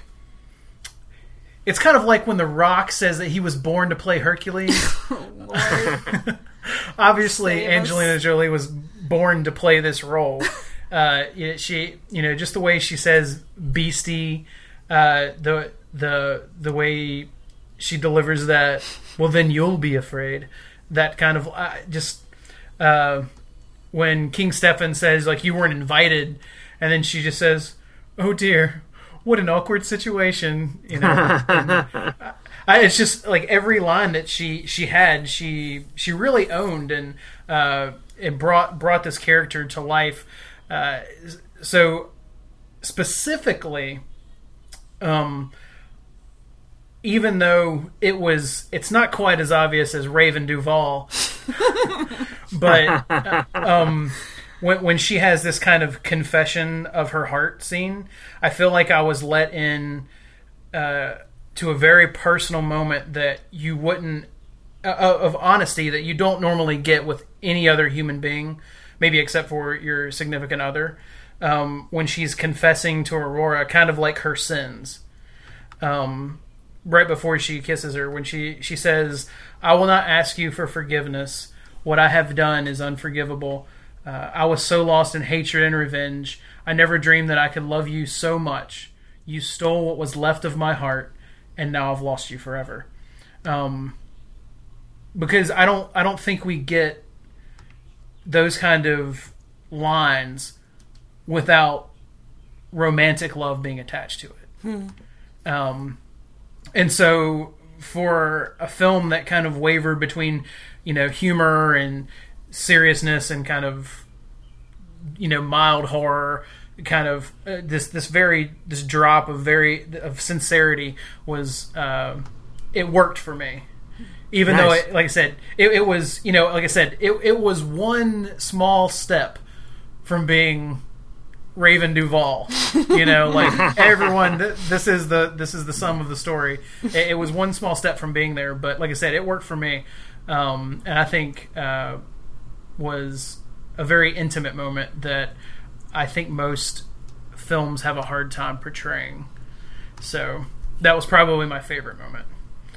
it's kind of like when The Rock says that he was born to play Hercules. Oh, Obviously, Save Angelina us. Jolie was born to play this role. Uh, she, you know, just the way she says "beastie," uh, the the the way she delivers that. Well, then you'll be afraid. That kind of uh, just uh, when King Stefan says like you weren't invited, and then she just says, "Oh dear, what an awkward situation," you know. and, uh, I, it's just like every line that she she had, she she really owned, and uh, it brought brought this character to life. Uh, so specifically, um, even though it was, it's not quite as obvious as Raven Duvall, but uh, um, when when she has this kind of confession of her heart scene, I feel like I was let in uh, to a very personal moment that you wouldn't, uh, of honesty that you don't normally get with any other human being, maybe except for your significant other. Um, when she's confessing to Aurora, kind of like her sins. Um, right before she kisses her, when she, she says, "I will not ask you for forgiveness. What I have done is unforgivable. Uh, I was so lost in hatred and revenge. I never dreamed that I could love you so much. You stole what was left of my heart, and now I've lost you forever." Um, because I don't, I don't think we get those kind of lines without romantic love being attached to it. Hmm. Um, and so for a film that kind of wavered between, you know, humor and seriousness and kind of, you know, mild horror, kind of uh, this this very this drop of very of sincerity was uh, it worked for me. Even nice. though, it, like I said, it, it was, you know, like I said, it it was one small step from being Raven Duvall. You know, like everyone, th- this is the this is the sum of the story. It, it was one small step from being there, but like I said, it worked for me, um, and I think uh, was a very intimate moment that I think most films have a hard time portraying. So that was probably my favorite moment.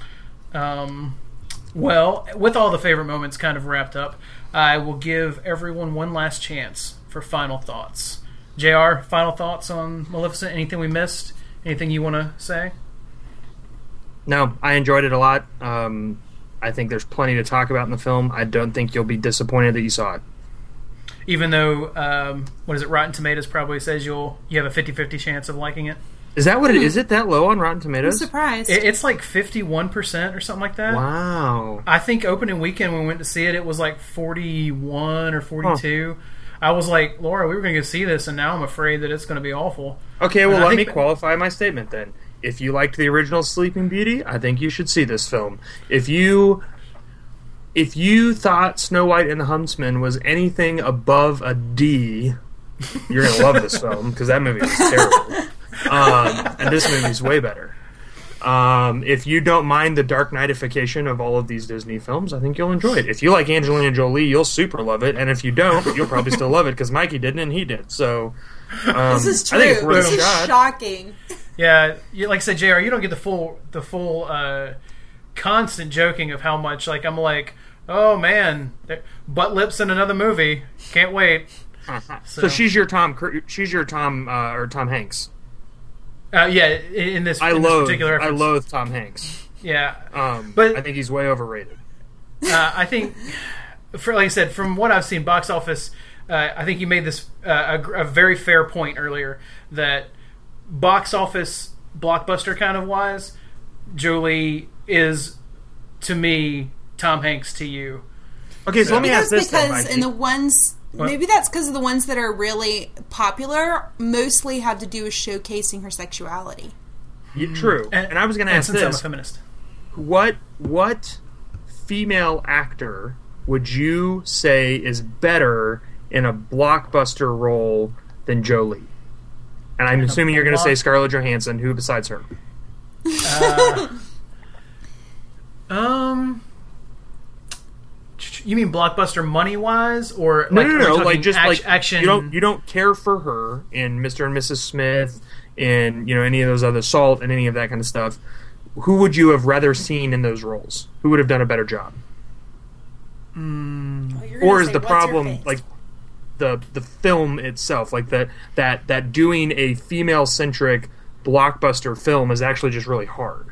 Um, well, with all the favorite moments kind of wrapped up, I will give everyone one last chance for final thoughts. J R, final thoughts on Maleficent? Anything we missed? Anything you want to say? No, I enjoyed it a lot. Um, I think there's plenty to talk about in the film. I don't think you'll be disappointed that you saw it. Even though, um, what is it, Rotten Tomatoes probably says you'll you have a fifty-fifty chance of liking it. Is that what it is? It that low on Rotten Tomatoes? I'm surprised. It, it's like fifty-one percent or something like that. Wow. I think opening weekend when we went to see it, it was like forty-one or forty-two. Huh. I was like, Laura, we were going to go see this, and now I'm afraid that it's going to be awful. Okay, well, let me qualify my statement then. If you liked the original Sleeping Beauty, I think you should see this film. If you if you thought Snow White and the Huntsman was anything above a D, you're going to love this film, because that movie is terrible. Um, and this movie's way better. Um, if you don't mind the Dark Knightification of all of these Disney films, I think you'll enjoy it. If you like Angelina Jolie, you'll super love it. And if you don't, you'll probably still love it, because Mikey didn't and he did. So um, this is true. I think it's worth this a is shot. Shocking. Yeah, you, like I said, J R, you don't get the full the full uh, constant joking of how much, like, I'm like, oh man, butt lips in another movie. Can't wait. So, so she's your Tom. She's your Tom uh, or Tom Hanks. Uh, yeah, in this, I in this loathe, particular reference. I loathe Tom Hanks. Yeah, um, but I think he's way overrated. Uh, I think, for like I said, from what I've seen, box office. Uh, I think you made this uh, a, a very fair point earlier that box office blockbuster kind of wise, Jolie is to me Tom Hanks to you. Okay, so, so let me ask this because then, in the ones. What? Maybe that's because of the ones that are really popular mostly have to do with showcasing her sexuality. Yeah, true. And, and I was going to ask since this. I'm a feminist. What, what female actor would you say is better in a blockbuster role than Jolie? And I'm in assuming you're going to say Scarlett Johansson. Who besides her? Uh, um... You mean blockbuster money wise, or no, like, no, no, no. like just act- like action? You don't you don't care for her in Mister and Missus Smith, in you know any of those other Salt and any of that kind of stuff. Who would you have rather seen in those roles? Who would have done a better job? Mm. Oh, or is the problem like the the film itself, like that that that doing a female centric blockbuster film is actually just really hard?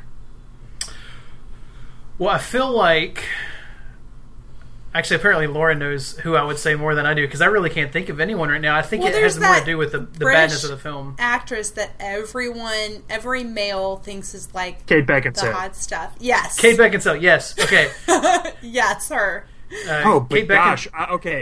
Well, I feel like. Actually, apparently Laura knows who I would say more than I do, because I really can't think of anyone right now. I think well, it has more to do with the, the British badness of the film. Actress that everyone, every male thinks is like Kate the Beckinsale. hot stuff. Yes. Kate Beckinsale, yes. Okay. Yes, her. Uh, oh, but Kate gosh. Uh, okay.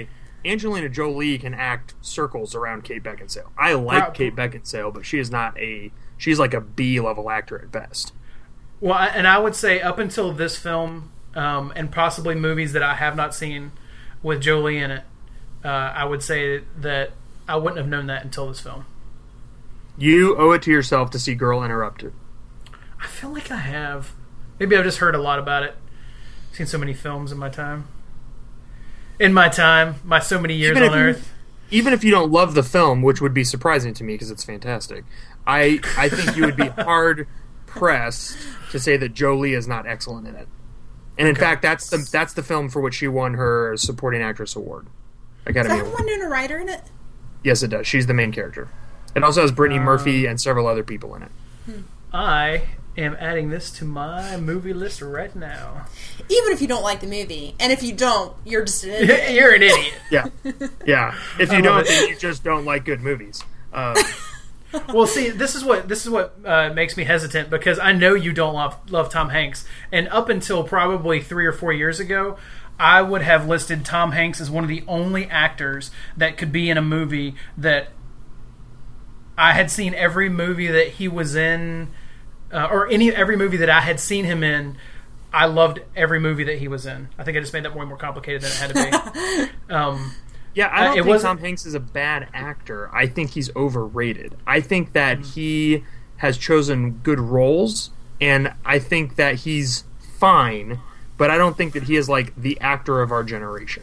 Angelina Jolie can act circles around Kate Beckinsale. I like Pro- Kate Beckinsale, but she is not a she's like a B level actor at best. Well, I- and I would say up until this film, um, and possibly movies that I have not seen with Jolie in it, uh, I would say that I wouldn't have known that until this film. You owe it to yourself to see Girl Interrupted. I feel like I have. Maybe I've just heard a lot about it. Seen so many films in my time. In my time, my so many years Even on if you- Earth. Even if you don't love the film, which would be surprising to me because it's fantastic, I I think you would be hard pressed to say that Jolie is not excellent in it. And in Okay. fact, that's the that's the film for which she won her Supporting Actress Award. Does Academy that have Award. Winona Ryder in it? Yes, it does. She's the main character. It also has Brittany Um, Murphy and several other people in it. I am adding this to my movie list right now. Even if you don't like the movie, and if you don't, you're just an idiot. You're an idiot. Yeah, yeah. If I you love don't, it. then you just don't like good movies. Uh, Well, see, this is what this is what uh, makes me hesitant because I know you don't love love Tom Hanks, and up until probably three or four years ago, I would have listed Tom Hanks as one of the only actors that could be in a movie that I had seen every movie that he was in, uh, or any every movie that I had seen him in. I loved every movie that he was in. I think I just made that way more complicated than it had to be. um, Yeah, I don't Uh, it think wasn't- Tom Hanks is a bad actor. I think he's overrated. I think that he has chosen good roles, and I think that he's fine, but I don't think that he is like the actor of our generation.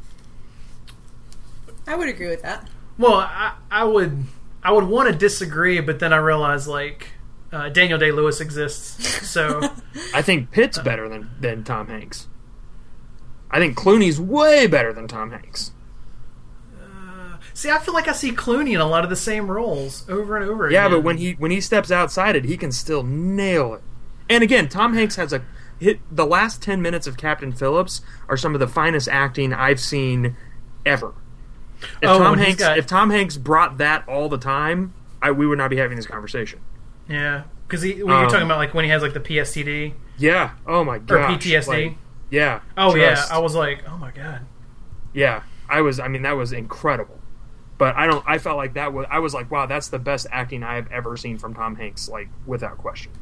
I would agree with that. Well, I, I would I would want to disagree, but then I realized like uh, Daniel Day-Lewis exists, so I think Pitt's better than, than Tom Hanks. I think Clooney's way better than Tom Hanks. see, I feel like I see Clooney in a lot of the same roles over and over Yeah, again. but when he when he steps outside it, he can still nail it. And again, Tom Hanks has a hit. The last ten minutes of Captain Phillips are some of the finest acting I've seen ever. If Oh, Tom and he's Hanks got- if Tom Hanks brought that all the time, I, we would not be having this conversation. yeah, because when you're Um, talking about like when he has like the P S T D Yeah. Oh my or god. P T S D. Like, yeah. oh just- yeah, I was like, oh my god. Yeah. I was. I mean, that was incredible. But I don't. I felt like that was. I was like, wow, that's the best acting I have ever seen from Tom Hanks, like without question.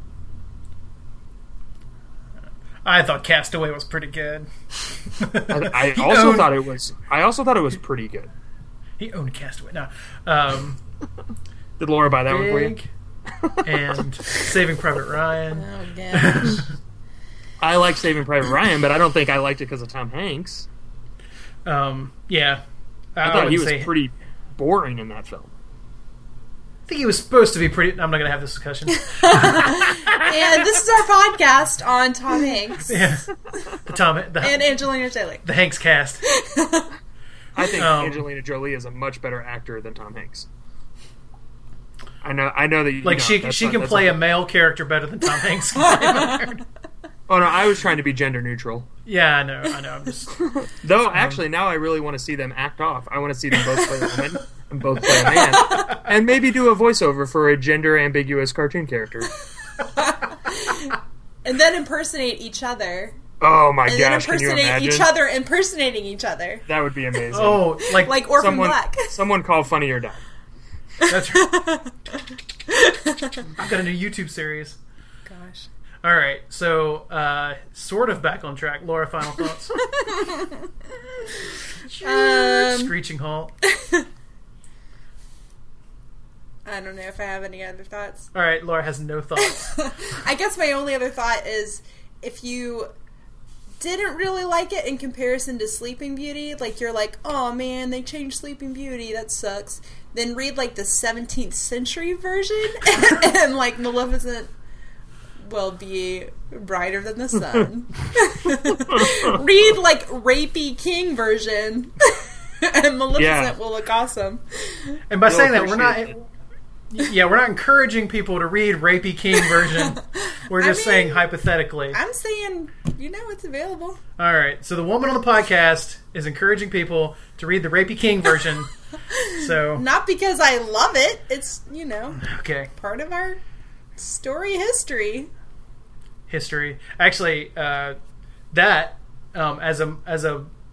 I thought Castaway was pretty good. I, I He also owned- thought it was. I also thought it was pretty good. he owned Castaway. No, um, Did Laura buy that one for you? Big and Saving Private Ryan. Oh, gosh. I like Saving Private Ryan, but I don't think I liked it because of Tom Hanks. Um, yeah, I, I, thought would he was say. pretty boring in that film. I think he was supposed to be pretty. I'm not going to have this discussion. And this is our podcast on Tom Hanks yeah, the Tom, the, and Angelina Jolie. the Hanks cast. I think Um, Angelina Jolie is a much better actor than Tom Hanks. I know. I know that. You, Like you know, she that's she not- can that's play not- a male character better than Tom Hanks can. Oh no, I was trying to be gender neutral. Yeah, I know, I know. I'm just Though actually, now I really want to see them act off. I want to see them both play a woman and both play a man, and maybe do a voiceover for a gender ambiguous cartoon character. And then impersonate each other. Oh my And gosh! then Can you impersonate imagine? each other impersonating each other. That would be amazing. oh like Like Orphan someone, Black. someone call Funny or Die. that's right. I've got a new YouTube series. Gosh. All right, so uh, sort of back on track. Laura, final thoughts. Um, Screeching halt. I don't know if I have any other thoughts. All right, Laura has no thoughts. I guess my only other thought is if you didn't really like it in comparison to Sleeping Beauty, like you're like, oh man, they changed Sleeping Beauty, that sucks. Then read like the seventeenth century version and like Maleficent will be brighter than the sun. Read like Rapey King version and Maleficent Yeah. will look awesome. And by You'll saying that, we're not. appreciate Yeah, we're not encouraging people to read Rapey King version. We're I just mean- saying hypothetically. I'm saying, you know, it's available. All right, so the woman on the podcast is encouraging people to read the Rapey King version. So Not because I love it. It's, you know, okay, part of our story history. history. Actually, uh, that um, as a as a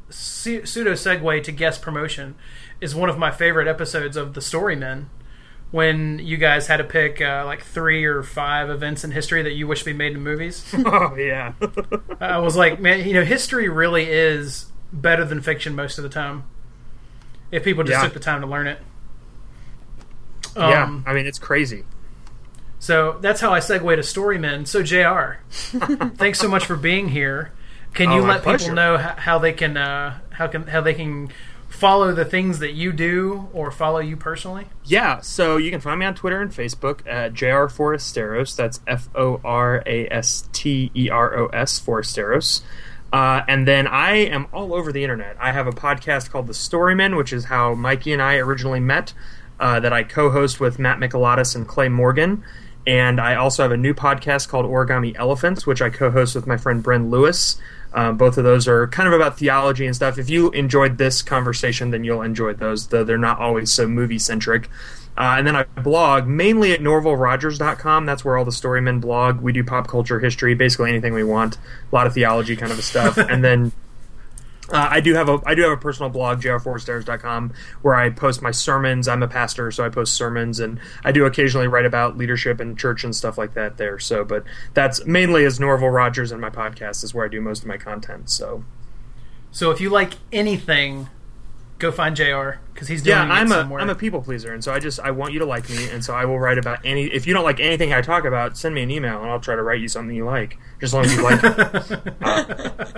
pseudo segue to guest promotion is one of my favorite episodes of The Storymen, when you guys had to pick uh, like three or five events in history that you wish to be made into movies. Oh, yeah. I was like, man, you know, history really is better than fiction most of the time, if people just yeah. took the time to learn it. Um, yeah, I mean, it's crazy. So that's how I segue to Storymen. So, J R, thanks so much for being here. Can you oh, let pleasure. people know how they can uh, how can how they can follow the things that you do or follow you personally? Yeah, so you can find me on Twitter and Facebook at J R Forasteros. That's F O R A S T E R O S, Forasteros. Uh, and then I am all over the internet. I have a podcast called The Storymen, which is how Mikey and I originally met, uh, that I co-host with Matt Michelatis and Clay Morgan. And I also have a new podcast called Origami Elephants, which I co-host with my friend Bren Lewis. Um, both of those are kind of about theology and stuff. If you enjoyed this conversation, then you'll enjoy those, though they're not always so movie-centric. Uh, and then I blog mainly at norval rogers dot com. That's where all the Storymen blog. We do pop culture, history, basically anything we want. A lot of theology kind of stuff. And then uh, I do have a I do have a personal blog, j r forasteros dot com, where I post my sermons. I'm a pastor, so I post sermons, and I do occasionally write about leadership and church and stuff like that there. So, but that's mainly as Norval Rogers, and my podcast is where I do most of my content. So, so if you like anything, go find J R, because he's doing yeah, it I'm a somewhere. I'm a people pleaser, and so I just I want you to like me, and so I will write about any. If you don't like anything I talk about, send me an email, and I'll try to write you something you like, just as long as you like it. Uh,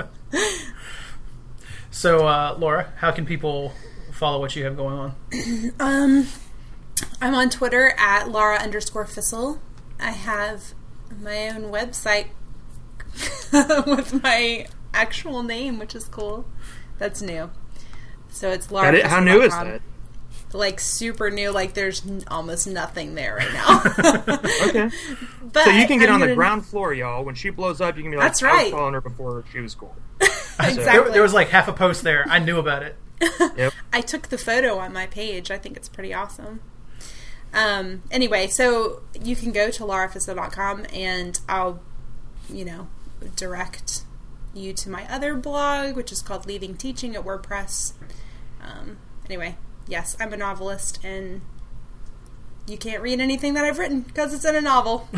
So, uh, Laura, how can people follow what you have going on? Um, I'm on Twitter at Laura underscore Fissel. I have my own website with my actual name, which is cool. That's new. So it's Laura. That is, how new is that? Like super new. Like there's n- almost nothing there right now. Okay. But so you can get I'm on the gonna... ground floor, y'all. When she blows up, you can be like, That's right. I was following her before she was cool. Exactly. There, there was like half a post there. I knew about it. Yep. I took the photo on my page. I think it's pretty awesome. Um, anyway, so you can go to laura fissel dot com and I'll, you know, direct you to my other blog, which is called Leaving Teaching at WordPress. Um, anyway, yes, I'm a novelist, and you can't read anything that I've written because it's in a novel.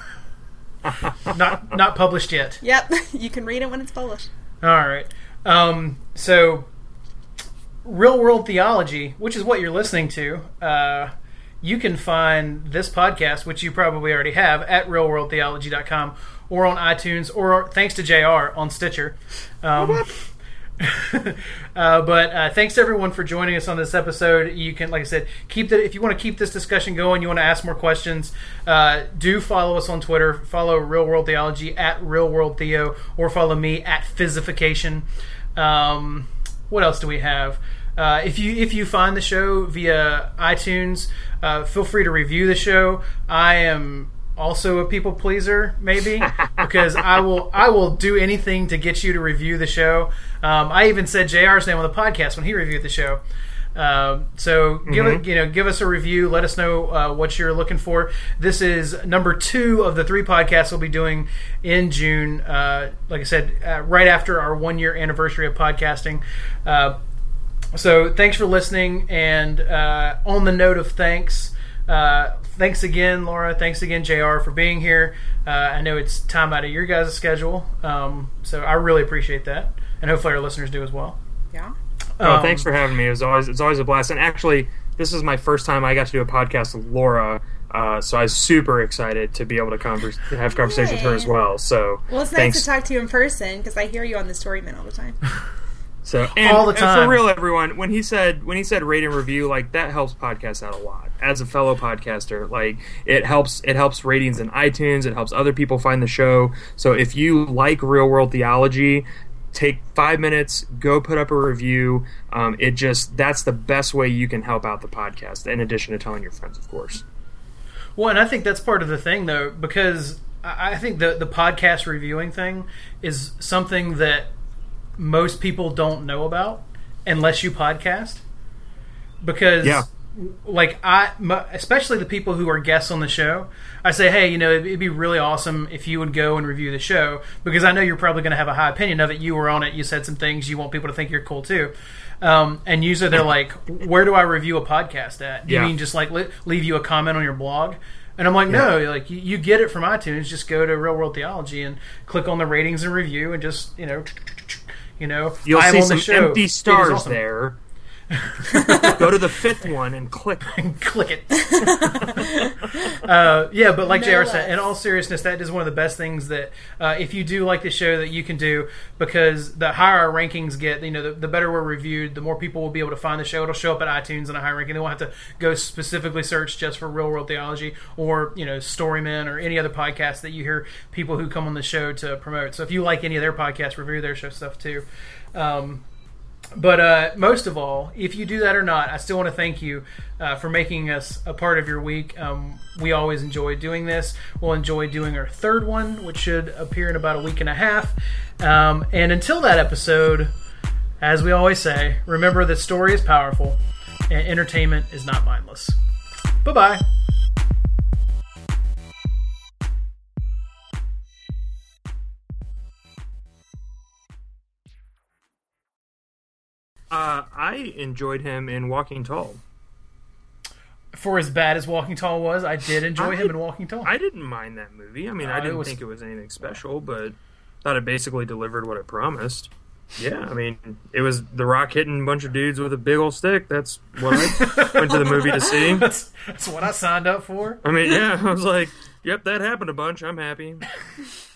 Not not published yet. Yep, you can read it when it's published. All right. Um, so, Real World Theology, which is what you're listening to, uh, you can find this podcast, which you probably already have, at real world theology dot com or on iTunes, or thanks to J R on Stitcher. Um, uh, but uh, thanks to everyone for joining us on this episode. You can, like I said, keep the if you want to keep this discussion going, you want to ask more questions, uh, do follow us on Twitter. Follow Real World Theology at Real World Theo, or follow me at Physification. Um, what else do we have? Uh, if you if you find the show via iTunes, uh, feel free to review the show. I am also a people pleaser, maybe, because I will I will do anything to get you to review the show. Um, I even said J R's name on the podcast when he reviewed the show. Um, so give Mm-hmm. it, you know, give us a review. Let us know uh, what you're looking for. This is number two of the three podcasts we'll be doing in June. Uh, like I said, uh, right after our one year anniversary of podcasting. Uh, so thanks for listening. And uh, on the note of thanks. Uh, thanks again, Laura. Thanks again, J R, for being here. Uh, I know it's time out of your guys' schedule, um, so I really appreciate that, and hopefully our listeners do as well. Yeah. Oh, Um, thanks for having me. It was always it's always a blast. And actually, this is my first time I got to do a podcast with Laura, uh, so I was super excited to be able to converse, have conversation with her as well. So Well, it's nice thanks. to talk to you in person because I hear you on the Storyman all the time. So and, All the and time. for real, everyone. When he said when he said rate and review, like that helps podcasts out a lot. As a fellow podcaster, like it helps it helps ratings in iTunes. It helps other people find the show. So if you like Real World Theology, take five minutes, go put up a review. Um, it just that's the best way you can help out the podcast. In addition to telling your friends, of course. Well, and I think that's part of the thing, though, because I I think the the podcast reviewing thing is something that most people don't know about unless you podcast. Because Yeah. like I, especially the people who are guests on the show, I say, hey, you know, it'd, it'd be really awesome if you would go and review the show, because I know you're probably going to have a high opinion of it. You were on it. You said some things. You want people to think you're cool too. Um, and usually they're like, where do I review a podcast at? Do you Yeah. mean just like li- leave you a comment on your blog? And I'm like, no, like you, you get it from iTunes. Just go to Real World Theology and click on the ratings and review, and just you know, you know, You'll I'm see on some the show. empty It is stars awesome. there. Go to the fifth one and click. Click it. uh, yeah, but like No J R less. said, in all seriousness, that is one of the best things that uh, if you do like the show that you can do, because the higher our rankings get, you know, the, the better we're reviewed, the more people will be able to find the show. It'll show up at iTunes in a high ranking. They won't have to go specifically search just for Real World Theology or, you know, Storymen or any other podcast that you hear people who come on the show to promote. So if you like any of their podcasts, review their show stuff too. Um, But uh, most of all, if you do that or not, I still want to thank you uh, for making us a part of your week. Um, we always enjoy doing this. We'll enjoy doing our third one, which should appear in about a week and a half. Um, and until that episode, as we always say, remember that story is powerful and entertainment is not mindless. Bye-bye. Uh, I enjoyed him in Walking Tall. For as bad as Walking Tall was, I did enjoy I- him in Walking Tall. I didn't mind that movie. I mean, Uh, I it didn't was- think it was anything special, but thought it basically delivered what it promised. Yeah, I mean, it was The Rock hitting a bunch of dudes with a big old stick. That's what I went to the movie to see. that's, that's what I signed up for. I mean, yeah, I was like, yep, that happened a bunch. I'm happy.